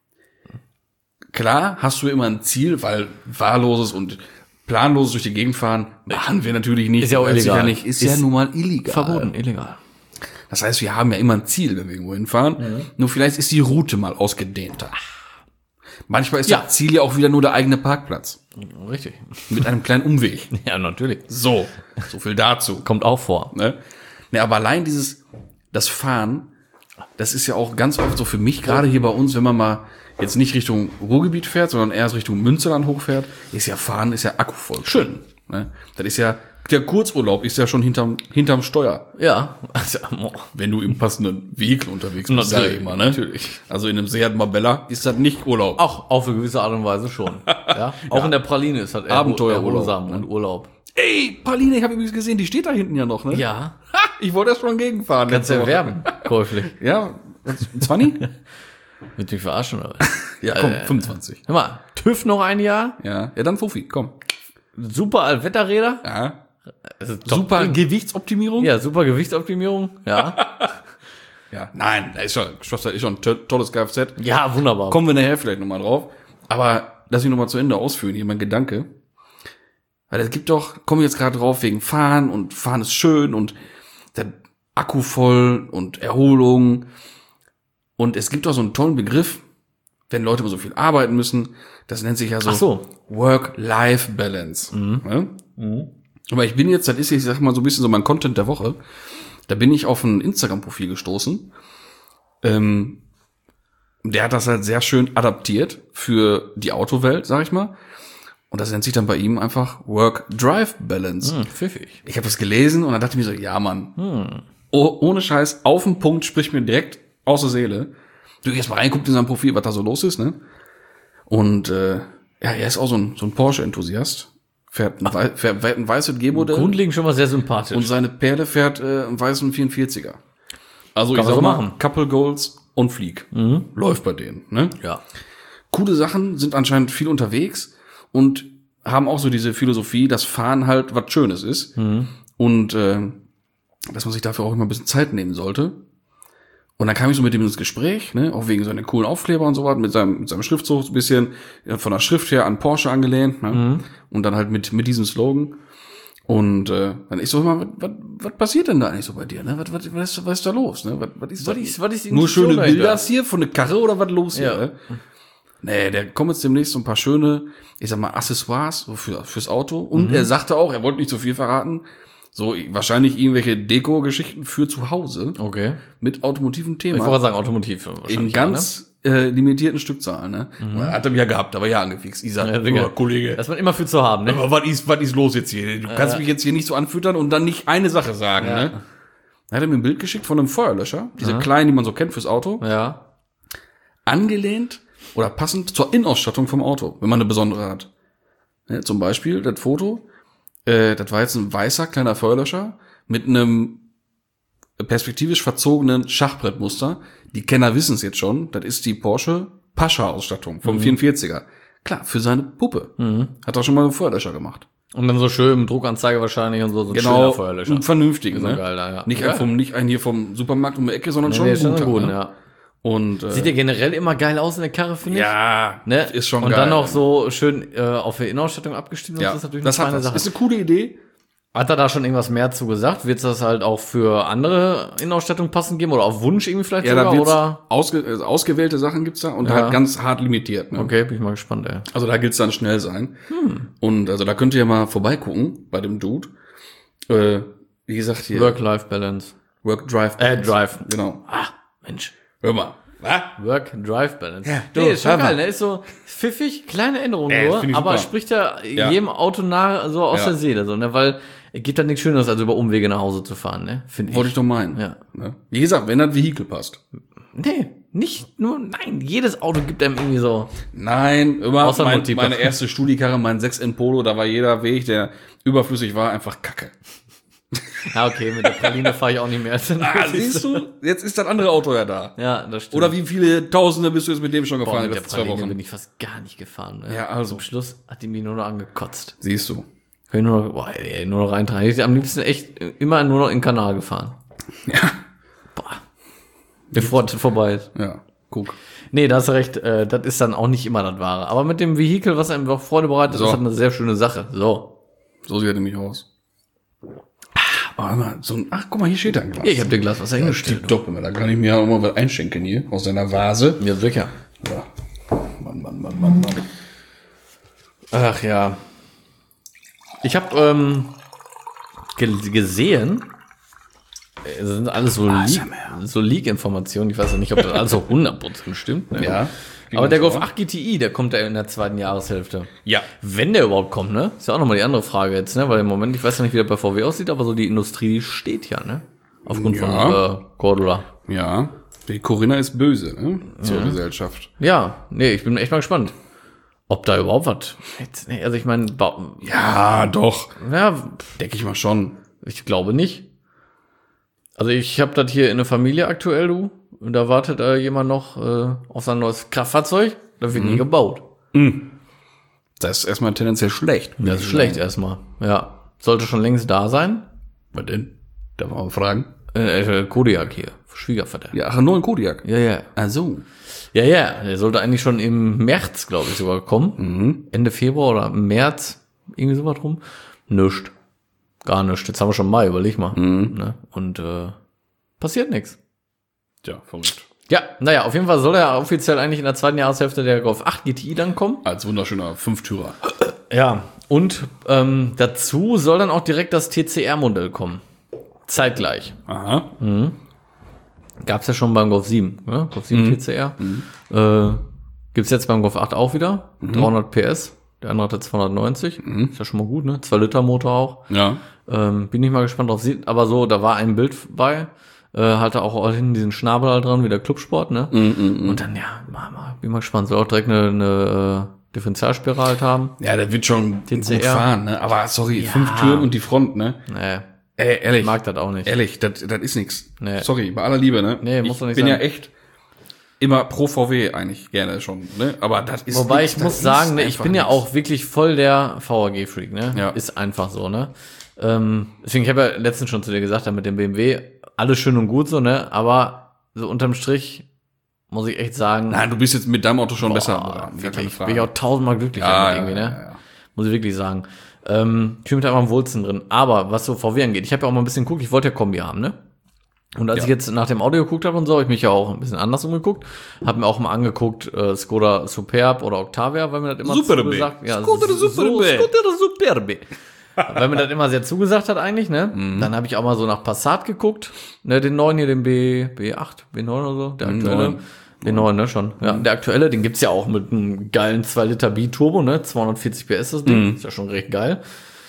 klar, hast du immer ein Ziel, weil wahlloses und planloses durch die Gegend fahren, machen wir natürlich nicht. Ist ja auch Weiß ich illegal. Ja nicht. Ist, ja Ist nun mal illegal. Verboten, illegal. Das heißt, wir haben ja immer ein Ziel, wenn wir irgendwo hinfahren. Nur vielleicht ist die Route mal ausgedehnter. Manchmal ist Ja. das Ziel ja auch wieder nur der eigene Parkplatz. Richtig. Mit einem kleinen Umweg. Ja, natürlich. So, so viel dazu. Kommt auch vor. Ne? Ne, aber allein dieses, das Fahren, das ist ja auch ganz oft so für mich, gerade hier bei uns, wenn man mal jetzt nicht Richtung Ruhrgebiet fährt, sondern eher Richtung Münsterland hochfährt, ist ja Fahren, ist ja akkuvoll. Schön. Ne? Das ist ja, der Kurzurlaub ist ja schon hinterm, hinterm Steuer. Ja. Also, oh. Wenn du im passenden Vehikel unterwegs bist, sag ich mal, ne? Natürlich. Also in einem Seat Marbella ist das nicht Urlaub. Auch auf eine gewisse Art und Weise schon. Ja. Auch in der Praline ist halt eher Abenteuerurlaub, erholsam ne? und Urlaub. Ey, Pauline, ich habe übrigens gesehen, die steht da hinten ja noch, ne? Ja. Ha, ich wollte erst schon gegenfahren. Kannst du letzte Woche. erwerben. Käuflich. Ja, zwanzig? Willst du mich verarschen, oder was? Ja, komm, fünfundzwanzig. Hör mal, TÜV noch ein Jahr. Ja, ja, dann Fuffi, komm. Super Allwetterräder. Ja. Das ist top. Super Gewichtsoptimierung. Ja, super Gewichtsoptimierung. Ja. Ja. Nein, da ist schon, Schwester ist schon ein to- tolles Kfz. Ja, wunderbar. Kommen wir nachher vielleicht nochmal drauf. Aber lass mich nochmal zu Ende ausführen, hier mein Gedanke. Weil es gibt doch, komme ich jetzt gerade drauf, wegen Fahren und Fahren ist schön und der Akku voll und Erholung. Und es gibt doch so einen tollen Begriff, wenn Leute immer so viel arbeiten müssen, das nennt sich ja so, Ach so. Work-Life-Balance. Ne? Aber ich bin jetzt, das ist, ich sag mal so ein bisschen so mein Content der Woche, da bin ich auf ein Instagram-Profil gestoßen. Ähm, der hat das halt sehr schön adaptiert für die Autowelt, sag ich mal. Und das nennt sich dann bei ihm einfach Work-Drive-Balance. Hm, pfiffig. Ich habe das gelesen und dann dachte ich mir so, ja Mann, oh, ohne Scheiß, auf den Punkt, spricht mir direkt aus der Seele. Du gehst mal rein, guck in sein Profil, was da so los ist, ne? Und äh, ja, er ist auch so ein, so ein Porsche-Enthusiast. Fährt ein, wei fährt ein weißes G-Modell Grundlegend schon mal sehr sympathisch. und seine Perle fährt äh, einen weißen vierundvierziger. Also Kann ich man sag so mal, machen. Couple Goals und Flieg. Läuft bei denen, ne? ja. Coole Sachen, sind anscheinend viel unterwegs und haben auch so diese Philosophie, dass Fahren halt was Schönes ist. Und äh, dass man sich dafür auch immer ein bisschen Zeit nehmen sollte. Und dann kam ich so mit ihm ins Gespräch, ne, auch wegen seiner coolen Aufkleber und so was, mit seinem, mit seinem Schriftzug so ein bisschen ja, von der Schrift her an Porsche angelehnt, ne? Mhm. Und dann halt mit, mit diesem Slogan. Und äh, dann ich so immer, was, was, was passiert denn da eigentlich so bei dir, ne? Was, was, was, ist, was ist da los, ne? Was, was ist, Was da? ist, was ist die Nur Intention schöne dahinter? Bilder hier von der Karre oder was los hier, Ja. ne? Nee, der kommt jetzt demnächst so ein paar schöne, ich sag mal, Accessoires so für, fürs Auto. Und mhm. er sagte auch, er wollte nicht so viel verraten, so wahrscheinlich irgendwelche Deko-Geschichten für zu Hause. Okay. Mit automotivem Thema. Ich wollte sagen, automotiv. In ganz ja, ne? äh, limitierten Stückzahlen, ne? Mhm. Hat er ja gehabt, aber ja angefixt. Ich sag, ja, oh, Kollege. Das man immer für zu haben, ne? Aber was ist, was ist los jetzt hier? Du kannst äh. mich jetzt hier nicht so anfüttern und dann nicht eine Sache sagen, ja. ne? Da hat er mir ein Bild geschickt von einem Feuerlöscher. Diese mhm. kleinen, die man so kennt fürs Auto. Ja. Angelehnt oder passend zur Innenausstattung vom Auto, wenn man eine besondere hat. Ja, zum Beispiel das Foto, äh, das war jetzt ein weißer kleiner Feuerlöscher mit einem perspektivisch verzogenen Schachbrettmuster. Die Kenner wissen es jetzt schon, das ist die Porsche Pascha-Ausstattung vom mhm. vierundvierziger. Klar, für seine Puppe. Mhm. Hat er schon mal einen Feuerlöscher gemacht. Und dann so schön mit Druckanzeige wahrscheinlich und so, so ein genau, schöner Feuerlöscher. Einen vernünftigen, so ne? Geil, ja. Nicht, ja. Ein vom, nicht ein hier vom Supermarkt um die Ecke, sondern nee, schon nee, ein guter, schon gut, ne? ja. Und, äh, sieht ja generell immer geil aus in der Karre, finde ich. Ja, ne? ist schon und geil. Und dann noch so schön äh, auf der Innenausstattung abgestimmt. Ja, das ist natürlich das eine hat feine was. Sache. Ist eine coole Idee. Hat er da schon irgendwas mehr zu gesagt? Wird es das halt auch für andere Innenausstattung passend geben oder auf Wunsch irgendwie vielleicht ja, sogar? Da oder? Ausge, also ausgewählte Sachen gibt's da und ja. halt ganz hart limitiert. Ne? Okay, bin ich mal gespannt, ey. Also da gilt's dann schnell sein. Hm. Und also da könnt ihr mal vorbeigucken bei dem Dude. Äh, wie gesagt hier. Work-Life-Balance. Work-Drive-Balance. Äh, Drive. Genau. Ah, Mensch. Hör mal. Was? Work-Drive-Balance. Ja, nee, ist schon geil, ne? Ist so pfiffig, kleine Änderungen äh, nur, aber super. spricht ja, ja jedem Auto nah so aus ja. der Seele, so, ne? Weil es gibt da nichts Schöneres, als über Umwege nach Hause zu fahren, ne? Finde ich. Wollte ich doch meinen. Ja. Ne? Wie gesagt, wenn das Vehikel passt. Nee, nicht nur, nein, jedes Auto gibt einem irgendwie so. Nein, immer mein, Motiv. meine erste Studiekarre, mein sechs N Polo, da war jeder Weg, der überflüssig war, einfach Kacke. Ja, okay, mit der Praline fahre ich auch nicht mehr. Ah, siehst du? Jetzt ist das andere Auto ja da. Ja, das stimmt. Oder wie viele Tausende bist du jetzt mit dem schon gefahren? Boah, mit der zwei Praline Wochen? bin ich fast gar nicht gefahren. Ne? Ja, also. Zum Schluss hat die mich nur noch angekotzt. Siehst du. Kann ich nur noch, boah, ey, nur noch reintragen. Ich bin am liebsten echt immer nur noch in den Kanal gefahren. Ja. Boah. Bevor es vorbei ist. Ja, guck. Nee, da hast du recht, äh, das ist dann auch nicht immer das Wahre. Aber mit dem Vehikel, was einem doch Freude bereitet, so. ist das eine sehr schöne Sache. So. So sieht er nämlich aus. Ah, mal, so ein, ach, guck mal, hier steht da ein Glas. Ja, ich hab dir Glas Wasser hingestellt. Ja, doch, da kann ich mir auch mal was einschenken hier, aus deiner Vase. Ja, sicher. Ja. Mann, Mann, Mann, Mann, Mann. Ach ja. Ich habe ähm, ge- gesehen, das sind alles so, Ah, Leak, so Leak-Informationen. Ich weiß ja nicht, ob das alles so hundert Prozent stimmt. Ne? Ja. Aber der Golf acht G T I, der kommt ja in der zweiten Jahreshälfte. Ja. Wenn der überhaupt kommt, ne? Ist ja auch nochmal die andere Frage jetzt, ne? Weil im Moment, ich weiß ja nicht, wie der bei V W aussieht, aber so die Industrie die steht ja, ne? Aufgrund Ja. von äh, Cordula. Ja. Die Corinna ist böse, ne? Zur Ja. Gesellschaft. Ja, nee, ich bin echt mal gespannt. Ob da überhaupt was. Jetzt, nee, also ich meine, Ja, doch. ja, Denke ich mal schon. ich glaube nicht. Also ich habe das hier in der Familie aktuell, du. Und da wartet äh, jemand noch äh, auf sein neues Kraftfahrzeug. Da wird Mhm. nie gebaut. Das ist erstmal tendenziell schlecht. Das ist schlecht erstmal. Ja. Sollte schon längst da sein. Was denn? Darf man mal fragen? Äh, äh, Kodiak hier. Schwiegervater. Ja, ach, einen neuen Kodiak. Ja, ja. Ach so. Ja, ja. Der sollte eigentlich schon im März, glaube ich, sogar kommen. Mhm. Ende Februar oder März. Irgendwie sowas rum. Nischt. Gar nichts. Jetzt haben wir schon Mai, überleg mal. Mhm. Ne? Und äh, passiert nichts. Ja, verrückt. Ja, naja, auf jeden Fall soll er offiziell eigentlich in der zweiten Jahreshälfte der Golf acht G T I dann kommen. Als wunderschöner Fünftürer. Ja, und ähm, dazu soll dann auch direkt das T C R-Modell kommen. Zeitgleich. Aha. Gab's ja schon beim Golf sieben, ne? Golf sieben Mhm. T C R. Äh, gibt's jetzt beim Golf acht auch wieder. dreihundert P S. Der andere hat jetzt zweihundertneunzig. Mhm. Ist ja schon mal gut, ne? zwei Liter Motor auch. Ja. Ähm, bin ich mal gespannt drauf. Sieht aber so, da war ein Bild bei. Äh, hatte auch hinten diesen Schnabel halt dran, wie der Clubsport, ne? Mhm, Und dann, ja, mal, mal, bin mal gespannt. Soll auch direkt eine, eine äh, Differentialspirale halt haben. Ja, der wird schon T C R. gut fahren, ne? Aber sorry, Ja. fünf Türen und die Front, ne? Nee, Ey, ehrlich. ich mag das auch nicht. Ehrlich, das das ist nix. Nee. Sorry, bei aller Liebe, ne? Nee, muss ich doch nicht bin sein. ja echt immer pro V W eigentlich gerne schon, ne? Aber das ist Wobei nix, ich muss das sagen, ist ne, ich einfach bin ja nix. auch wirklich voll der V A G-Freak, ne? Ja. Ist einfach so, ne? Ähm, deswegen, ich habe ja letztens schon zu dir gesagt, mit dem B M W, alles schön und gut so, ne? Aber so unterm Strich muss ich echt sagen, Nein, du bist jetzt mit deinem Auto schon boah, besser beraten, gar keine wirklich, Frage. bin ich auch tausendmal glücklicher Ja, mit ja, irgendwie, ja, ne? ja. Muss ich wirklich sagen. Ähm, ich fühle mich da immer am wohlsten drin. Aber was so V W angeht, ich habe ja auch mal ein bisschen geguckt, ich wollte ja Kombi haben, ne? Und als Ja. ich jetzt nach dem Audio geguckt habe und so, habe ich mich ja auch ein bisschen anders umgeguckt. Habe mir auch mal angeguckt, äh, Skoda Superb oder Octavia, weil mir das immer Superbe. zugesagt ja, Skoda so- Superbe. Skoda Superbe. Weil mir das immer sehr zugesagt hat eigentlich, ne? Mhm. Dann habe ich auch mal so nach Passat geguckt, ne, den neuen hier, den B, B8, B neun oder so, der aktuelle. neun. B neun, ne, schon. Ja, der aktuelle, den gibt's ja auch mit einem geilen zwei Liter B-Turbo, ne, zweihundertvierzig P S das Ding, ist ja schon recht geil.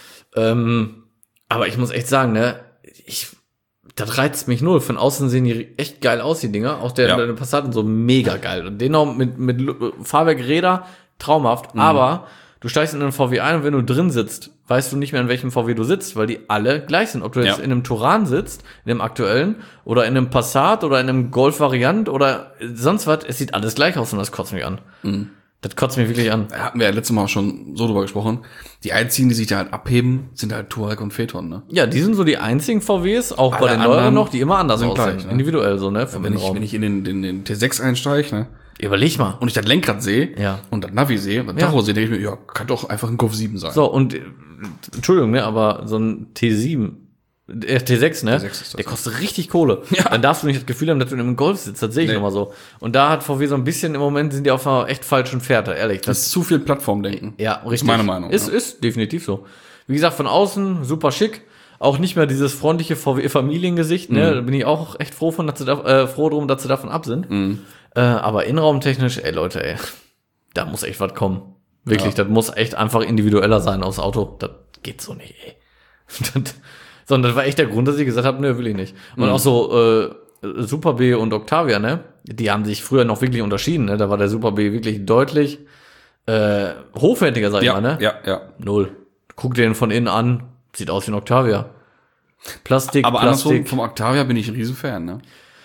Ähm, aber ich muss echt sagen, ne, ich, das reizt mich null. Von außen sehen die echt geil aus, die Dinger. Auch der, Ja. der Passat und so mega geil. Und den auch mit, mit Fahrwerk, Räder, traumhaft. Aber du steigst in einen V W ein und wenn du drin sitzt, weißt du nicht mehr, in welchem V W du sitzt, weil die alle gleich sind. Ob du jetzt Ja. in einem Touran sitzt, in dem aktuellen, oder in einem Passat oder in einem Golf-Variant oder sonst was, es sieht alles gleich aus und das kotzt mich an. Das kotzt mich wirklich an. Da hatten wir ja letztes Mal schon so drüber gesprochen. Die einzigen, die sich da halt abheben, sind halt Touareg und Phaeton, ne? Ja, die sind so die einzigen V Ws, auch bei Alle den neueren anderen noch, die immer anders sind aussehen. gleich, ne? Individuell so, ne? Vom Wenn ich, Innenraum. wenn ich in den, den, den T sechs einsteige, ne? Überleg mal. Und ich das Lenkrad sehe Ja. und das Navi sehe und das Ja. Tacho sehe, denke ich mir, ja, kann doch einfach ein Golf sieben sein. So, und, äh, Entschuldigung, ne, aber so ein T sieben, äh, T sechs, ne, T sechs ist das, der kostet richtig Kohle. Ja. Dann darfst du nicht das Gefühl haben, dass du in einem Golf sitzt, das sehe ich Nee. immer so. Und da hat V W so ein bisschen, im Moment sind die auf einer echt falschen Fährte, ehrlich. Das Das, ist zu viel Plattformdenken. ja, richtig. ist meine Meinung. Ist, ja. ist definitiv so. Wie gesagt, von außen super schick. Auch nicht mehr dieses freundliche V W-Familiengesicht, ne, da bin ich auch echt froh von, dass sie da, äh, froh drum, dass sie davon ab sind. Mhm. Äh, aber innenraumtechnisch, ey Leute, ey, da muss echt was kommen. Wirklich, Ja. das muss echt einfach individueller sein aufs Auto. Das geht so nicht, ey. Das, sondern das war echt der Grund, dass ich gesagt habe, ne, will ich nicht. Und Mhm. auch so äh, Super B und Octavia, ne, die haben sich früher noch wirklich unterschieden, ne. Da war der Super B wirklich deutlich äh, hochwertiger, sag ich Ja, mal, ne. ja, ja. Null. Guck dir den von innen an, sieht aus wie ein Octavia. Plastik, Aber andersrum, Plastik. vom Octavia bin ich ein Riesenfan, ne?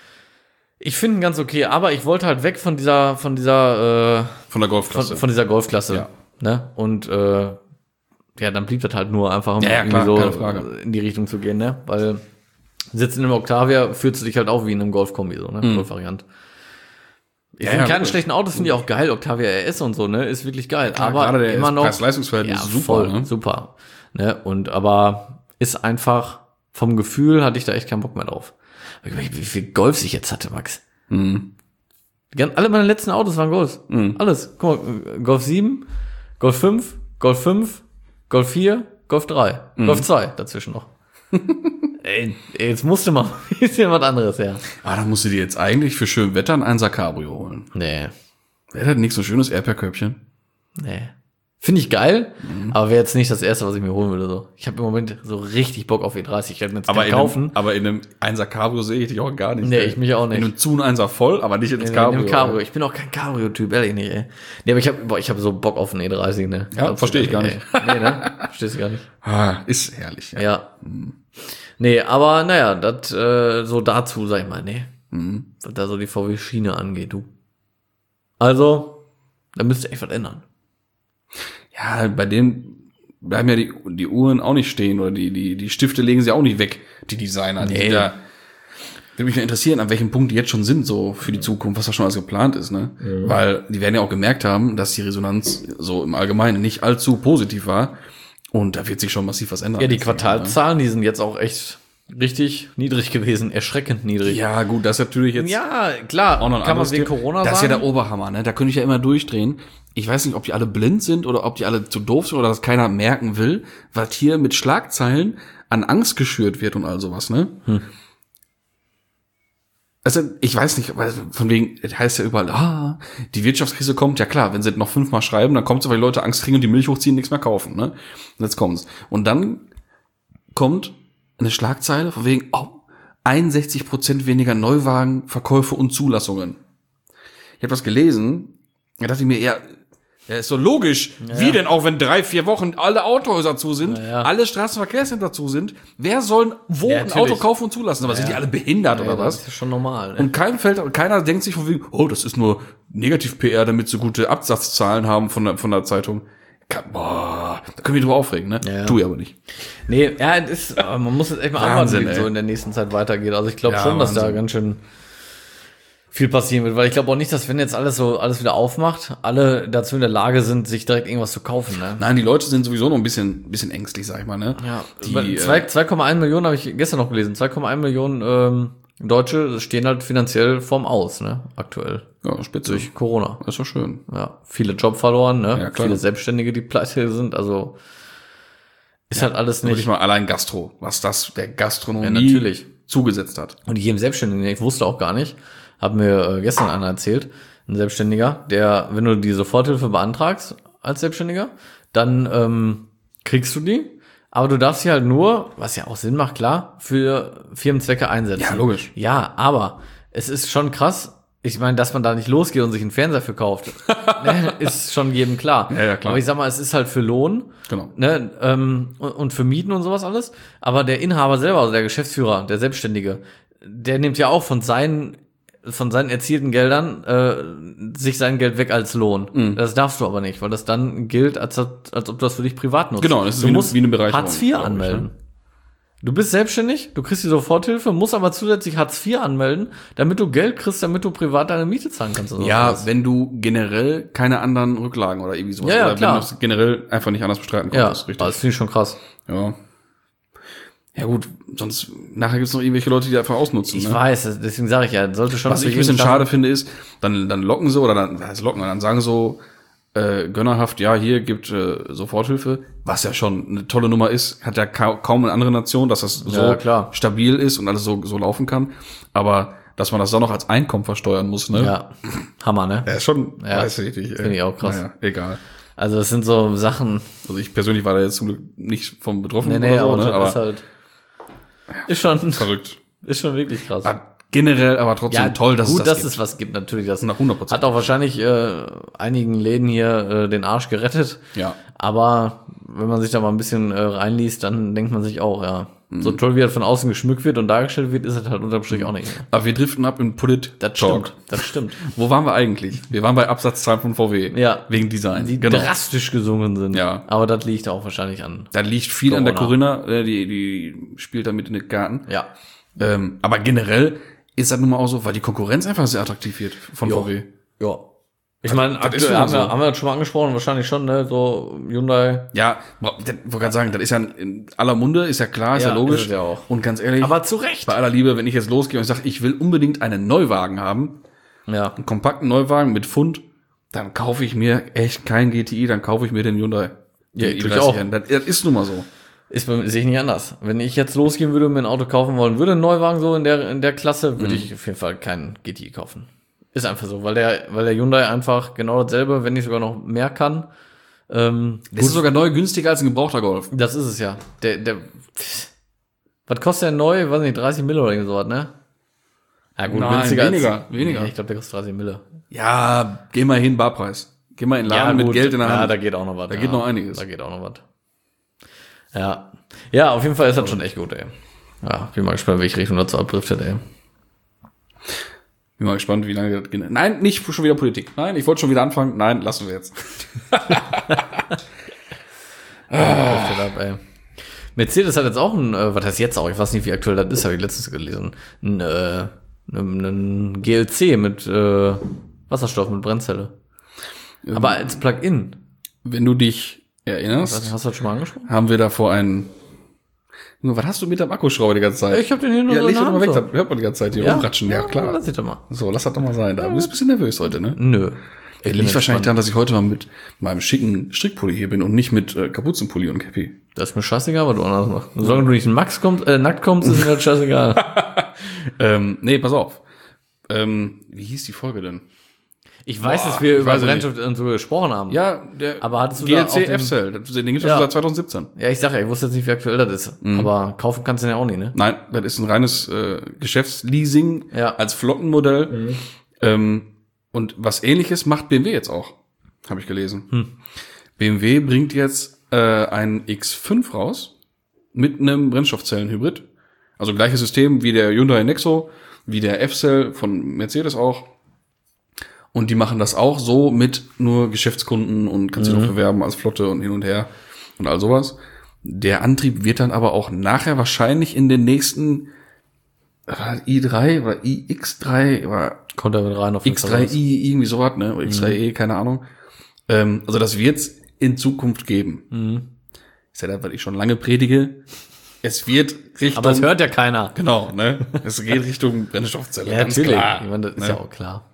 Ich finde ihn ganz okay, aber ich wollte halt weg von dieser, von dieser, äh, Von der von, Golfklasse. von dieser Golfklasse. Ja. Ne? Und äh, ja, dann blieb das halt nur einfach Ja, ja, irgendwie klar, so keine Frage. in die Richtung zu gehen, ne? Weil sitzt in einem Octavia, fühlst du dich halt auch wie in einem Golfkombi, so, ne? Golfvariant. Ich Ja, finde ja, keine gut. schlechten Autos, finde ich auch geil. Octavia R S und so, ne? Ist wirklich geil. Klar, aber gerade der immer noch. Preis-Leistungsverhältnis Ja, ist super, voll, ne? super. Ne? Und aber ist einfach, vom Gefühl hatte ich da echt keinen Bock mehr drauf. Wie wie viel Golfs ich jetzt hatte, Max. Mhm. Die gan- Alle meine letzten Autos waren Golfs. Mhm. Alles. Guck mal, Golf sieben, Golf fünf, Golf fünf, Golf vier, Golf drei, Mhm. Golf zwei dazwischen noch. Ey, jetzt musste mal ein bisschen was anderes her. Ah, dann musst du dir jetzt eigentlich für schön Wetter ein Einser Cabrio holen. Nee, Wäre das nicht so schönes Erdbeerkörbchen? nee. Finde ich geil, Mhm. aber wäre jetzt nicht das erste, was ich mir holen würde. So. Ich habe im Moment so richtig Bock auf E dreißig. Ich werde mir jetzt Aber keinen in, kaufen. einem, aber in einem Einser Cabrio sehe ich dich auch gar nicht. Nee, ey. ich mich auch nicht. In einem Zun Einser voll, aber nicht ins In Cabrio. einem Cabrio. Ich bin auch kein Cabrio-Typ, ehrlich nicht, ey. Nee, aber ich habe boah, ich hab so Bock auf einen E dreißig, ne? Ja, Absolut, versteh ich gar ey. Nee, ne? Verstehst du gar nicht. Ah, ist herrlich. Ja. Ja. Nee, aber naja, das äh, so dazu, sag ich mal, nee. Mhm. Was da so die V W-Schiene angeht, du. Also, da müsste echt was ändern. Ja, bei denen bleiben ja die, die Uhren auch nicht stehen oder die, die, die Stifte legen sie auch nicht weg, die Designer. Die Nee. sind ja, würde mich mal interessieren, an welchem Punkt die jetzt schon sind, so für die Zukunft, was da schon alles geplant ist, ne? Weil die werden ja auch gemerkt haben, dass die Resonanz so im Allgemeinen nicht allzu positiv war. Und da wird sich schon massiv was ändern. Ja, die Jetzt, Quartalzahlen, die sind jetzt auch echt richtig niedrig gewesen, erschreckend ne? niedrig. Ja, gut, das ist natürlich jetzt Ja, klar, auch noch ein kann man anderes wegen Thema. Corona Das ist sagen. ja der Oberhammer, ne? Da könnte ich ja immer durchdrehen. Ich weiß nicht, ob die alle blind sind oder ob die alle zu doof sind oder dass keiner merken will, was hier mit Schlagzeilen an Angst geschürt wird und all sowas, ne? Hm. Also, ich weiß nicht, weil von wegen, das heißt ja überall, ah, die Wirtschaftskrise kommt, ja klar, wenn sie das noch fünfmal schreiben, dann kommt es, weil die Leute Angst kriegen und die Milch hochziehen, nichts mehr kaufen, ne? Und jetzt kommt's. Und dann kommt eine Schlagzeile von wegen, oh, einundsechzig Prozent weniger Neuwagenverkäufe und Zulassungen. Ich habe das gelesen, da dachte ich mir, ja, ja, ist so logisch. Wie denn auch, wenn drei, vier Wochen alle Autohäuser zu sind, Ja, ja. alle Straßenverkehrsämter zu sind, wer soll wo Ja, ein natürlich. Auto kaufen und zulassen? Aber sind die alle behindert Ja, oder das was? ist ja schon normal. Ne? Und keinem fällt, keiner denkt sich von wegen, oh, das ist nur Negativ-P R, damit sie gute Absatzzahlen haben von der, von der Zeitung. Ka- Boah, da können wir drüber aufregen, ne? Ja, ja. Tu ich aber nicht. Nee, ja, es ist, aber man muss jetzt echt mal abwarten, Wahnsinn, wie es ey. so in der nächsten Zeit weitergeht. Also ich glaube Ja, schon, dass da Wahnsinn. ganz schön viel passieren wird, weil ich glaube auch nicht, dass wenn jetzt alles so alles wieder aufmacht, alle dazu in der Lage sind, sich direkt irgendwas zu kaufen, ne? Nein, die Leute sind sowieso noch ein bisschen, bisschen ängstlich, sag ich mal, ne? Ja, Die, zwei- zwei Komma eins Millionen habe ich gestern noch gelesen, zwei Komma eins Millionen ähm, Deutsche stehen halt finanziell vorm Aus, ne, aktuell. Ja, spitze. Durch Corona. Das ist doch schön. Ja, viele Job verloren, ne, Ja, klar. viele Selbstständige, die pleite sind, also ist halt alles Würde nicht. ich mal allein Gastro, was das der Gastronomie Ja, natürlich. zugesetzt hat. Und jedem Selbstständigen, ich wusste auch gar nicht, hat mir äh, gestern einer erzählt, ein Selbstständiger, der, wenn du die Soforthilfe beantragst als Selbstständiger, dann ähm, kriegst du die, aber du darfst sie halt nur, was ja auch Sinn macht, klar, für Firmenzwecke einsetzen. Ja, logisch. Ja, aber es ist schon krass, ich meine, dass man da nicht losgeht und sich einen Fernseher für kauft, ne, ist schon jedem klar. Ja, ja, klar. Aber ich sag mal, es ist halt für Lohn, Genau. ne, ähm, und, und für Mieten und sowas alles. Aber der Inhaber selber, also der Geschäftsführer, der Selbstständige, der nimmt ja auch von seinen von seinen erzielten Geldern äh, sich sein Geld weg als Lohn. Mhm. Das darfst du aber nicht, weil das dann gilt, als, als ob du das für dich privat nutzt. Genau, das ist du wie eine- musst wie eine Bereicherung, Hartz vier glaub ich, anmelden. ne? Du bist selbstständig, du kriegst die Soforthilfe, musst aber zusätzlich Hartz vier anmelden, damit du Geld kriegst, damit du privat deine Miete zahlen kannst. Oder Ja, sowas. wenn du generell keine anderen Rücklagen oder irgendwie sowas, Ja, ja, oder klar. wenn du es generell einfach nicht anders bestreiten ja, konntest, richtig. das finde ich schon krass. Ja. Ja gut, sonst nachher gibt's noch irgendwelche Leute, die einfach ausnutzen. Ich ne? weiß, deswegen sage ich ja, sollte schon Was für ich ein bisschen jeden schade finde, ist, dann, dann locken sie, oder dann, was heißt locken, dann sagen so, äh, gönnerhaft, ja, hier gibt äh, Soforthilfe, was ja schon eine tolle Nummer ist, hat ja ka kaum eine andere Nation, dass das so Ja, klar. stabil ist und alles so, so laufen kann. Aber, dass man das dann noch als Einkommen versteuern muss, ne? Ja, Hammer, ne? Ja, ist schon, Ja, weiß ich nicht. finde ich auch krass. Naja, egal. Also das sind so Sachen, Also ich persönlich war da jetzt zum Glück nicht vom betroffen nee, nee, oder so, aber, ne? das aber ist halt, ist schon, verrückt. ist schon wirklich krass. Aber generell aber trotzdem toll, dass gut, es das dass gibt. es was gibt, natürlich. Das Na, hundert Prozent. hat auch wahrscheinlich äh, einigen Läden hier äh, den Arsch gerettet. Ja. Aber wenn man sich da mal ein bisschen äh, reinliest, dann denkt man sich auch, ja, Mhm. so toll wie er von außen geschmückt wird und dargestellt wird, ist es halt unterm Strich auch nicht. Aber wir driften ab in Polit Das Talk. stimmt, das stimmt. Wo waren wir eigentlich? Wir waren bei Absatzzahlen von V W. Ja. Wegen Design. Die genau. drastisch gesungen sind. Ja. Aber das liegt auch wahrscheinlich an. Da liegt viel an der Corona. Corinna, äh, die, die spielt da mit in den Garten. Ja. Ähm, aber generell ist das nun mal auch so, weil die Konkurrenz einfach sehr attraktiv wird von Jo. V W. Ja. Ich meine, das ist aktuell schon haben, so. wir, haben wir das schon mal angesprochen, wahrscheinlich schon, ne, so Hyundai. Ja, bra- ich wollte gerade sagen, das ist ja in aller Munde, ist ja klar, ist ja, Ja, logisch. ist es ja auch. Und ganz ehrlich, Aber zu Recht. bei aller Liebe, wenn ich jetzt losgehe und ich sage, ich will unbedingt einen Neuwagen haben, Ja. einen kompakten Neuwagen mit Pfund, dann kaufe ich mir echt kein G T I, dann kaufe ich mir den Hyundai. Ja, Den tue ich i dreißig auch. N. Das, das ist nun mal so. Ist bei mir, sehe ich nicht anders. Wenn ich jetzt losgehen würde und mir ein Auto kaufen wollen würde, einen Neuwagen so in der, in der Klasse, würde ich auf jeden Fall keinen G T I kaufen. Ist einfach so, weil der, weil der Hyundai einfach genau dasselbe, wenn nicht sogar noch mehr kann. Ähm, Das ist sogar neu günstiger als ein gebrauchter Golf. das ist es ja. Der, der, was kostet der neu? Weiß nicht, dreißig Mille oder irgend sowas, ne? Ja gut, Nein, günstiger weniger, als, weniger. Nee, ich glaube, der kostet dreißig Mille. Ja, geh mal hin, Barpreis. Geh mal in den Laden mit gut. Geld in der Ja, Hand. da geht auch noch was. Da ja. geht noch einiges. Da geht auch noch was. Ja. Ja, auf jeden Fall ist das schon echt gut, ey. Ja, bin mal gespannt, welche Richtung das so abdriftet, ey. Bin mal gespannt, wie lange das geht. Nein, nicht schon wieder Politik. Nein, ich wollte schon wieder anfangen. Nein, lassen wir jetzt. Driftet ab, ey. Mercedes hat jetzt auch ein, äh, was heißt jetzt auch, ich weiß nicht, wie aktuell das ist, habe ich letztens gelesen, ein, äh, ein, ein G L C mit äh, Wasserstoff, mit Brennzelle. Aber als Plug-in. Wenn du dich Weiß nicht, erinnerst, hast du das schon mal angesprochen? haben wir davor einen. Junge, was hast du mit dem Akkuschrauber die ganze Zeit? Ich hab den hier nur ja, so in leg der doch mal weg, Hand das hört man die ganze Zeit hier rumratschen. Ja, klar. Lass ich doch mal. So, lass das doch mal sein. Da. Du bist ein bisschen nervös heute, ne? Nö. Ich bin Liegt wahrscheinlich entspannt. daran, dass ich heute mal mit meinem schicken Strickpulli hier bin und nicht mit äh, Kapuzenpulli und Cappy. Das ist mir scheißegal, was du anders machst. Solange du nicht in Max kommst, äh, nackt kommst, ist mir das scheißegal. Ähm, nee, pass auf. Ähm, wie hieß die Folge denn? Ich weiß, Boah, dass wir ich über weiß es Brennstoff und so gesprochen haben. Ja, der Aber hattest du G da L C auch den- F-Cell. Den gibt es Ja. schon seit zwanzig siebzehn. Ja, ich sag ja, ich wusste jetzt nicht, wie aktuell das ist. Mhm. Aber kaufen kannst du den ja auch nicht, ne? Nein, das ist ein reines äh, Geschäftsleasing Ja. als Flottenmodell. Ähm, und was Ähnliches macht B M W jetzt auch, habe ich gelesen. Hm. B M W bringt jetzt äh, einen X fünf raus mit einem Brennstoffzellenhybrid. Also gleiches System wie der Hyundai Nexo, wie der F-Cell von Mercedes auch. Und die machen das auch so mit nur Geschäftskunden und kannst dich Mhm. noch bewerben als Flotte und hin und her und all sowas. Der Antrieb wird dann aber auch nachher wahrscheinlich in den nächsten war das i drei oder i X drei oder Kommt er mit rein auf X drei i, irgendwie sowas, ne? Oder X drei e, keine Ahnung. Ähm, also das wird's in Zukunft geben. Mhm. Ist ja das, was ich schon lange predige. es wird Richtung... Aber es hört ja keiner. Genau, ne? Es geht Richtung Brennstoffzelle, Ja, ganz natürlich. klar. Ich meine, das ist ne? ja auch klar.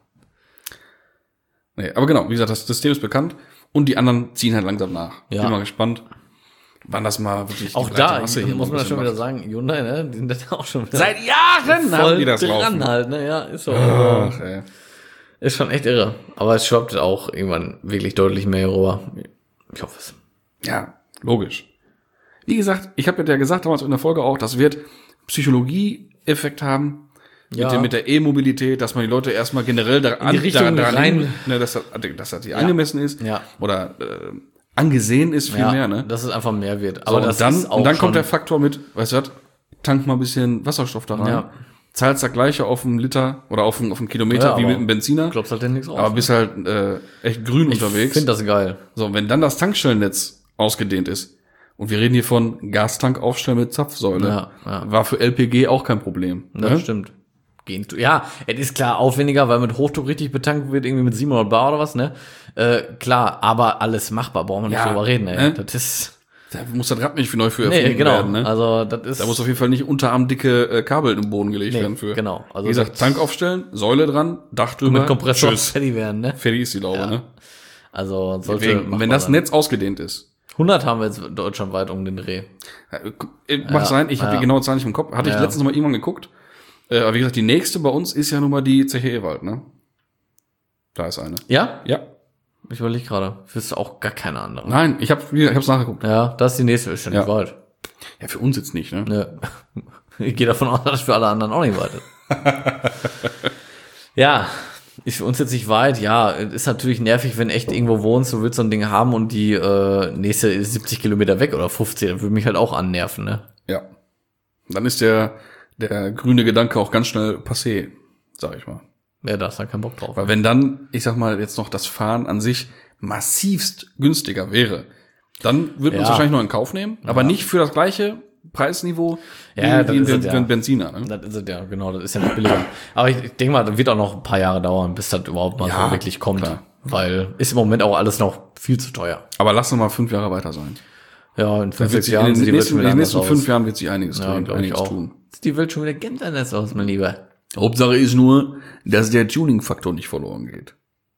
Nee, aber genau, wie gesagt, das System ist bekannt und die anderen ziehen halt langsam nach. Ja. Bin mal gespannt, wann das mal wirklich Auch die breite da Masse hier muss mal man ein das schon bisschen wieder macht. sagen, Hyundai, ne? Die sind da auch schon wieder Seit Jahren voll haben die das dran laufen. halt, ne? Ja, ist so. Ach, ey. Ist schon echt irre. Aber es schwappt auch irgendwann wirklich deutlich mehr rüber. Ich hoffe es. Ja, logisch. Wie gesagt, ich habe ja gesagt damals in der Folge auch, das wird Psychologie-Effekt haben. Ja. Mit, der, mit der E-Mobilität, dass man die Leute erstmal generell da, die Richtung daran rein- hin- ne, dass, das, dass das die angemessen ist Ja. oder äh, angesehen ist viel Ja, mehr. Ne? dass es einfach mehr wird. So, Aber und das dann, ist auch und dann schon, kommt der Faktor mit, weißt du was, tank mal ein bisschen Wasserstoff da rein. Ja. Zahlst das gleiche auf einen Liter oder auf einen, auf einen Kilometer Ja, wie aber mit einem Benziner. glaubst halt denn nichts raus. Aber bist halt äh, echt grün ich unterwegs. finde das geil. So, wenn dann das Tankstellennetz ausgedehnt ist, und wir reden hier von Gastank aufstellen mit Zapfsäule, Ja, ja. war für L P G auch kein Problem. Das ne? stimmt. Gehen, ja, es ist klar aufwendiger, weil mit Hochdruck richtig betankt wird, irgendwie mit siebenhundert Bar oder was, ne? Äh, klar, aber alles machbar, brauchen wir nicht Ja, drüber reden, ey. ne? Das ist, Da muss das Rad nicht für neu für erfunden nee, genau. werden. Ne? Also, das ist, Da muss auf jeden Fall nicht unterarmdicke äh, Kabel im Boden gelegt Nee, werden für. genau. Also Wie gesagt, das- Tank aufstellen, Säule dran, Dach drüber, mit Kompressor tschüss. fertig werden, ne? Fertig ist die Laube, Ja. ne? Also, sollte Deswegen, machbar wenn das sein. Netz ausgedehnt ist, hundert haben wir jetzt deutschlandweit um den Dreh. äh, mag Ja, sein, ich habe ja. die genaue Zahl nicht im Kopf, hatte ich Ja. letztens mal irgendwann geguckt. Äh, aber wie gesagt, die nächste bei uns ist ja nun mal die Zeche Ewald, ne? Da ist eine. Ja? Ja. Ich überlege gerade. Wüsste auch gar keine andere. Nein, ich habe ich hab's nachgeguckt. Ja, das ist die nächste, ist schon Ja. nicht weit. Ja, für uns jetzt nicht, ne? Ne. Ich gehe davon aus, dass es für alle anderen auch nicht weit ist. Ja, ist für uns jetzt nicht weit. Ja, ist natürlich nervig, wenn echt irgendwo wohnst, du willst so ein Ding haben und die äh, nächste ist siebzig Kilometer weg oder fünfzig. Das würde mich halt auch annerven, ne? Ja. Dann ist der, der grüne Gedanke auch ganz schnell passé, sag ich mal. Ja, da ist dann kein Bock drauf. Weil wenn dann, ich sag mal, jetzt noch das Fahren an sich massivst günstiger wäre, dann würde man es Ja. wahrscheinlich noch in Kauf nehmen, aber Ja. nicht für das gleiche Preisniveau Ja, wie, das wie ein ist es, Ben- ja. wie ein Benziner. Ne? Das ist es ja, genau, das ist ja nicht billiger. Aber ich, ich denke mal, das wird auch noch ein paar Jahre dauern, bis das überhaupt mal Ja, so wirklich kommt. klar. Weil ist im Moment auch alles noch viel zu teuer. Aber lass noch mal fünf Jahre weiter sein. Ja, in Dann fünf, wird sechs sich Jahren in sieht den die Welt nächsten, schon in wieder den anders nächsten aus. fünf Jahren wird sich einiges Ja, tun. glaube ich Einiges auch. tun. Sieht die Welt schon wieder ganz anders aus, mein Lieber. Hauptsache ist nur, dass der Tuning-Faktor nicht verloren geht.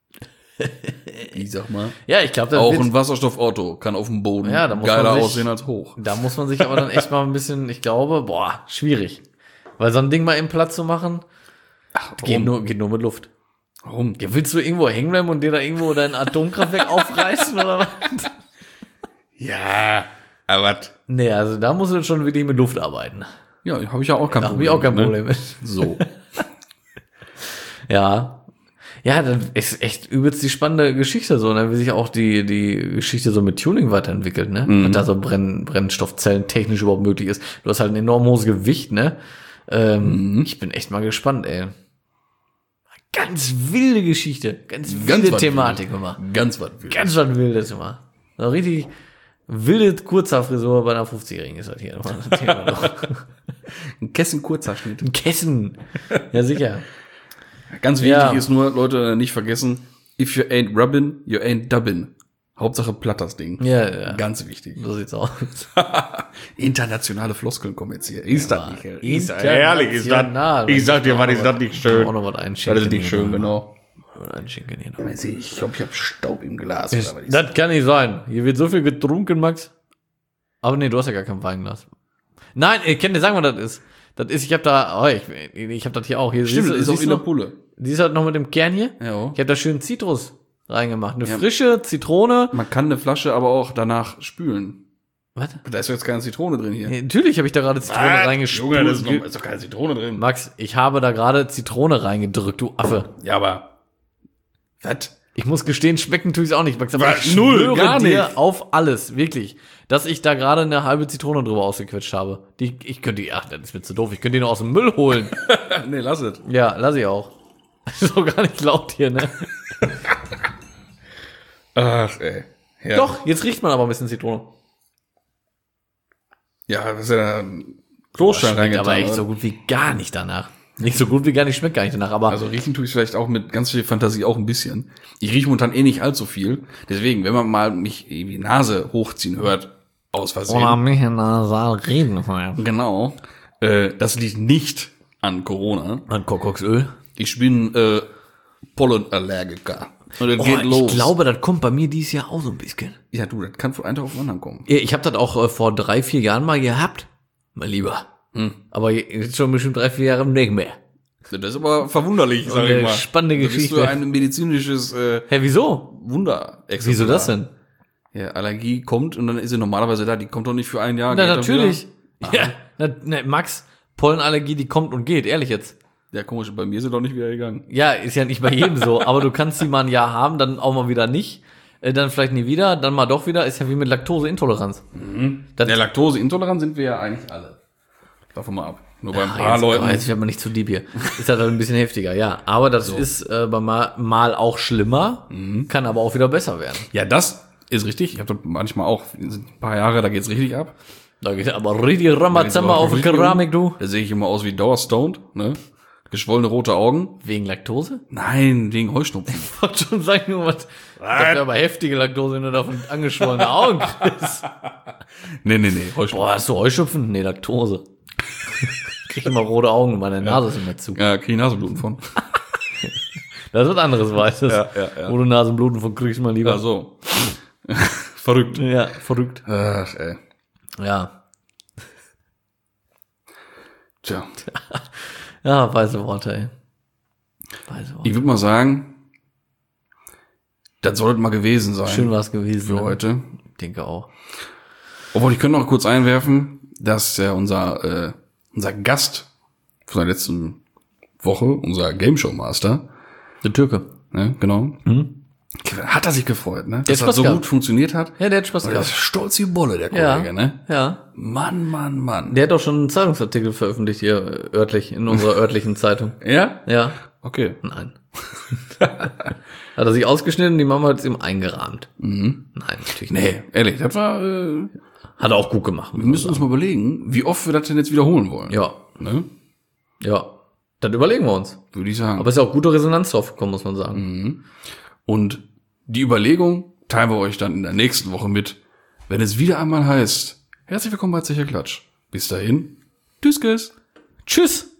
Ich sag mal. Ja, ich glaube, das Auch wird, ein Wasserstoffauto kann auf dem Boden Ja, da muss geiler man sich- aussehen als hoch. da muss man sich aber dann echt mal ein bisschen, ich glaube, boah, schwierig. Weil so ein Ding mal im Platz zu machen, geht warum? nur, geht nur mit Luft. Warum? Ja, willst du irgendwo hängen bleiben und dir da irgendwo dein Atomkraftwerk aufreißen oder was? Ja, aber was? Nee, also da musst du schon wirklich mit Luft arbeiten. Ja, habe ich ja auch kein Da habe Problem. ich auch kein ne? Problem mit. So. Ja. Ja, dann ist echt übelst die spannende Geschichte so, ne? Wie sich auch die, die Geschichte so mit Tuning weiterentwickelt, ne? Mhm. Was da so Brenn, Brennstoffzellen technisch überhaupt möglich ist. Du hast halt ein enorm hohes Gewicht, ne? Ähm, Mhm. Ich bin echt mal gespannt, ey. Ganz wilde Geschichte. Ganz wilde Ganz was Thematik Wildes. immer. Ganz was Wildes. Ganz was Wildes immer. So richtig wilde Kurzhaarfrisur bei einer fünfzigjährigen ist das hier. Immer das Thema noch. Ein Kessen-Kurzhaarschnitt. Ein Kessen. Ja, sicher. Ganz wichtig Ja. ist nur, Leute, nicht vergessen, if you ain't rubbin, you ain't dubbin. Hauptsache platt das Ding. Ja, ja. Ganz wichtig. So sieht's aus. Internationale Floskeln kommen jetzt hier. Ist das nicht? Ist das herrlich, ist das. international. Ich sag dir, was ist das nicht schön? Auch noch was einschenken. Das ist nicht schön, hier. genau. Mal einschenken hier noch. Ich ich glaube, ich habe Staub im Glas. Ist, oder was ist das kann nicht sein. Hier wird so viel getrunken, Max. Aber nee, du hast ja gar kein Weinglas. Nein, ich kann dir sagen, was das ist. Das ist, ich habe da, oh, ich, ich habe das hier auch. Hier Stimmt, siehst du- ist auch siehst in du der noch? Pulle. Die ist halt noch mit dem Kern hier. Ja. Ich habe da schön Zitrus reingemacht. Eine Ja. frische Zitrone. Man kann eine Flasche aber auch danach spülen. Was? Da ist jetzt keine Zitrone drin hier. Ja, natürlich habe ich da gerade Zitrone reingespült. Junge, da ist, noch, ist doch keine Zitrone drin. Max, ich habe da gerade Zitrone reingedrückt, du Affe. Ja, aber. Was? Ich muss gestehen, schmecken tue ich es auch nicht, Max. Aber Was? ich Null, schwöre gar dir nicht. auf alles, wirklich, dass ich da gerade eine halbe Zitrone drüber ausgequetscht habe. Die, ich könnte die, ach, das ist mir zu doof, ich könnte die noch aus dem Müll holen. Nee, lass es. Ja, lass ich auch. Ist doch gar nicht laut hier, ne? Ach, ey. Ja. Doch, jetzt riecht man aber ein bisschen Zitrone. Ja, das ist ja ein Klostein Schmeckt reingetan. aber echt oder? so gut wie gar nicht danach. Nicht so gut wie gar nicht, schmeckt gar nicht danach, aber Also riechen tue ich vielleicht auch mit ganz viel Fantasie auch ein bisschen. Ich rieche momentan eh nicht allzu viel. Deswegen, wenn man mal mich irgendwie Nase hochziehen hört, aus Versehen. Oder mich in einer Saal reden hören. Genau. Äh, das liegt nicht an Corona. An Kokoxöl. Ich bin äh, Pollenallergiker. Und das Oh, geht los. ich glaube, das kommt bei mir dieses Jahr auch so ein bisschen. Ja, du, das kann von einem Tag auf den anderen kommen. Ich habe das auch äh, vor drei, vier Jahren mal gehabt. Mein Lieber. Hm. Aber jetzt schon bestimmt drei, vier Jahre nicht mehr. Das ist aber verwunderlich, sag Eine ich mal. spannende Da bist Geschichte. du ein medizinisches äh, Hä, wieso? Wunder. Wieso das denn? Ja, Allergie kommt und dann ist sie normalerweise da. Die kommt doch nicht für ein Jahr. Na, geht dann natürlich. wieder. Ja, na, na, Max, Pollenallergie, die kommt und geht, ehrlich jetzt. Ja, komisch, bei mir ist sie doch nicht wieder gegangen. Ja, ist ja nicht bei jedem so, aber du kannst sie mal ein Jahr haben, dann auch mal wieder nicht, äh, dann vielleicht nie wieder, dann mal doch wieder, ist ja wie mit Laktoseintoleranz. Mhm. Das- Der Laktoseintolerant sind wir ja eigentlich alle. Davon mal ab. Nur bei ein paar jetzt, Leuten. Jetzt wird man nicht zu deep hier. Ist halt ein bisschen heftiger, ja. Aber das ist äh, bei mal, mal auch schlimmer, kann aber auch wieder besser werden. Ja, das ist richtig. Ich habe das manchmal auch ein paar Jahre, da geht's richtig ab. Da geht aber richtig Ramazamba auf Richtig Keramik, du. Da sehe ich immer aus wie Dauerstoned, ne? Geschwollene rote Augen. Wegen Laktose? Nein, wegen Heuschnupfen. Ich wollte schon sagen, nur was. Das wäre aber heftige Laktose, wenn du davon angeschwollene Augen kriegst. nee, nee, nee, Heuschnupfen. Boah, hast du Heuschnupfen? Nee, Laktose. Krieg immer rote Augen und meine Nase ist immer zu. Ja, krieg ich Nasenbluten von. Das ist was anderes Weißes. Ja, ja, ja. Wo du Nasenbluten von kriegst, mein Lieber. Ja, so. Verrückt. Ja, verrückt. Ach, ey. Ja. Tja. Ja, weise Worte, ey. Weise Worte. Ich würde mal sagen, das soll es mal gewesen sein. Schön war's gewesen. für ne? heute. Ich denke auch. Obwohl, ich könnte noch kurz einwerfen, dass ja unser, äh, unser Gast von der letzten Woche, unser Game Show Master, Der Türke. ne, genau, Mhm. hat er sich gefreut, ne, hat dass das Spaß so gehabt. gut funktioniert hat. Ja, der hat Spaß Und das gehabt. ist stolz wie Bolle, der Ja. Kollege, ne? Ja. Mann, Mann, Mann. Der hat auch schon einen Zeitungsartikel veröffentlicht hier, äh, örtlich, in unserer örtlichen Zeitung. Ja? Ja. Okay. Nein. Hat er sich ausgeschnitten, die Mama hat es ihm eingerahmt. Mhm. Nein, natürlich nicht. Nee, ehrlich, das war, äh, Hat er auch gut gemacht. wir müssen uns mal überlegen, wie oft wir das denn jetzt wiederholen wollen. Ja, Ne? ja. Das überlegen wir uns. Würde ich sagen. Aber es ist ja auch gute Resonanz drauf gekommen, muss man sagen. Und die Überlegung teilen wir euch dann in der nächsten Woche mit, wenn es wieder einmal heißt, herzlich willkommen bei Zecher Klatsch. Bis dahin, tschüss, tschüss. Tschüss!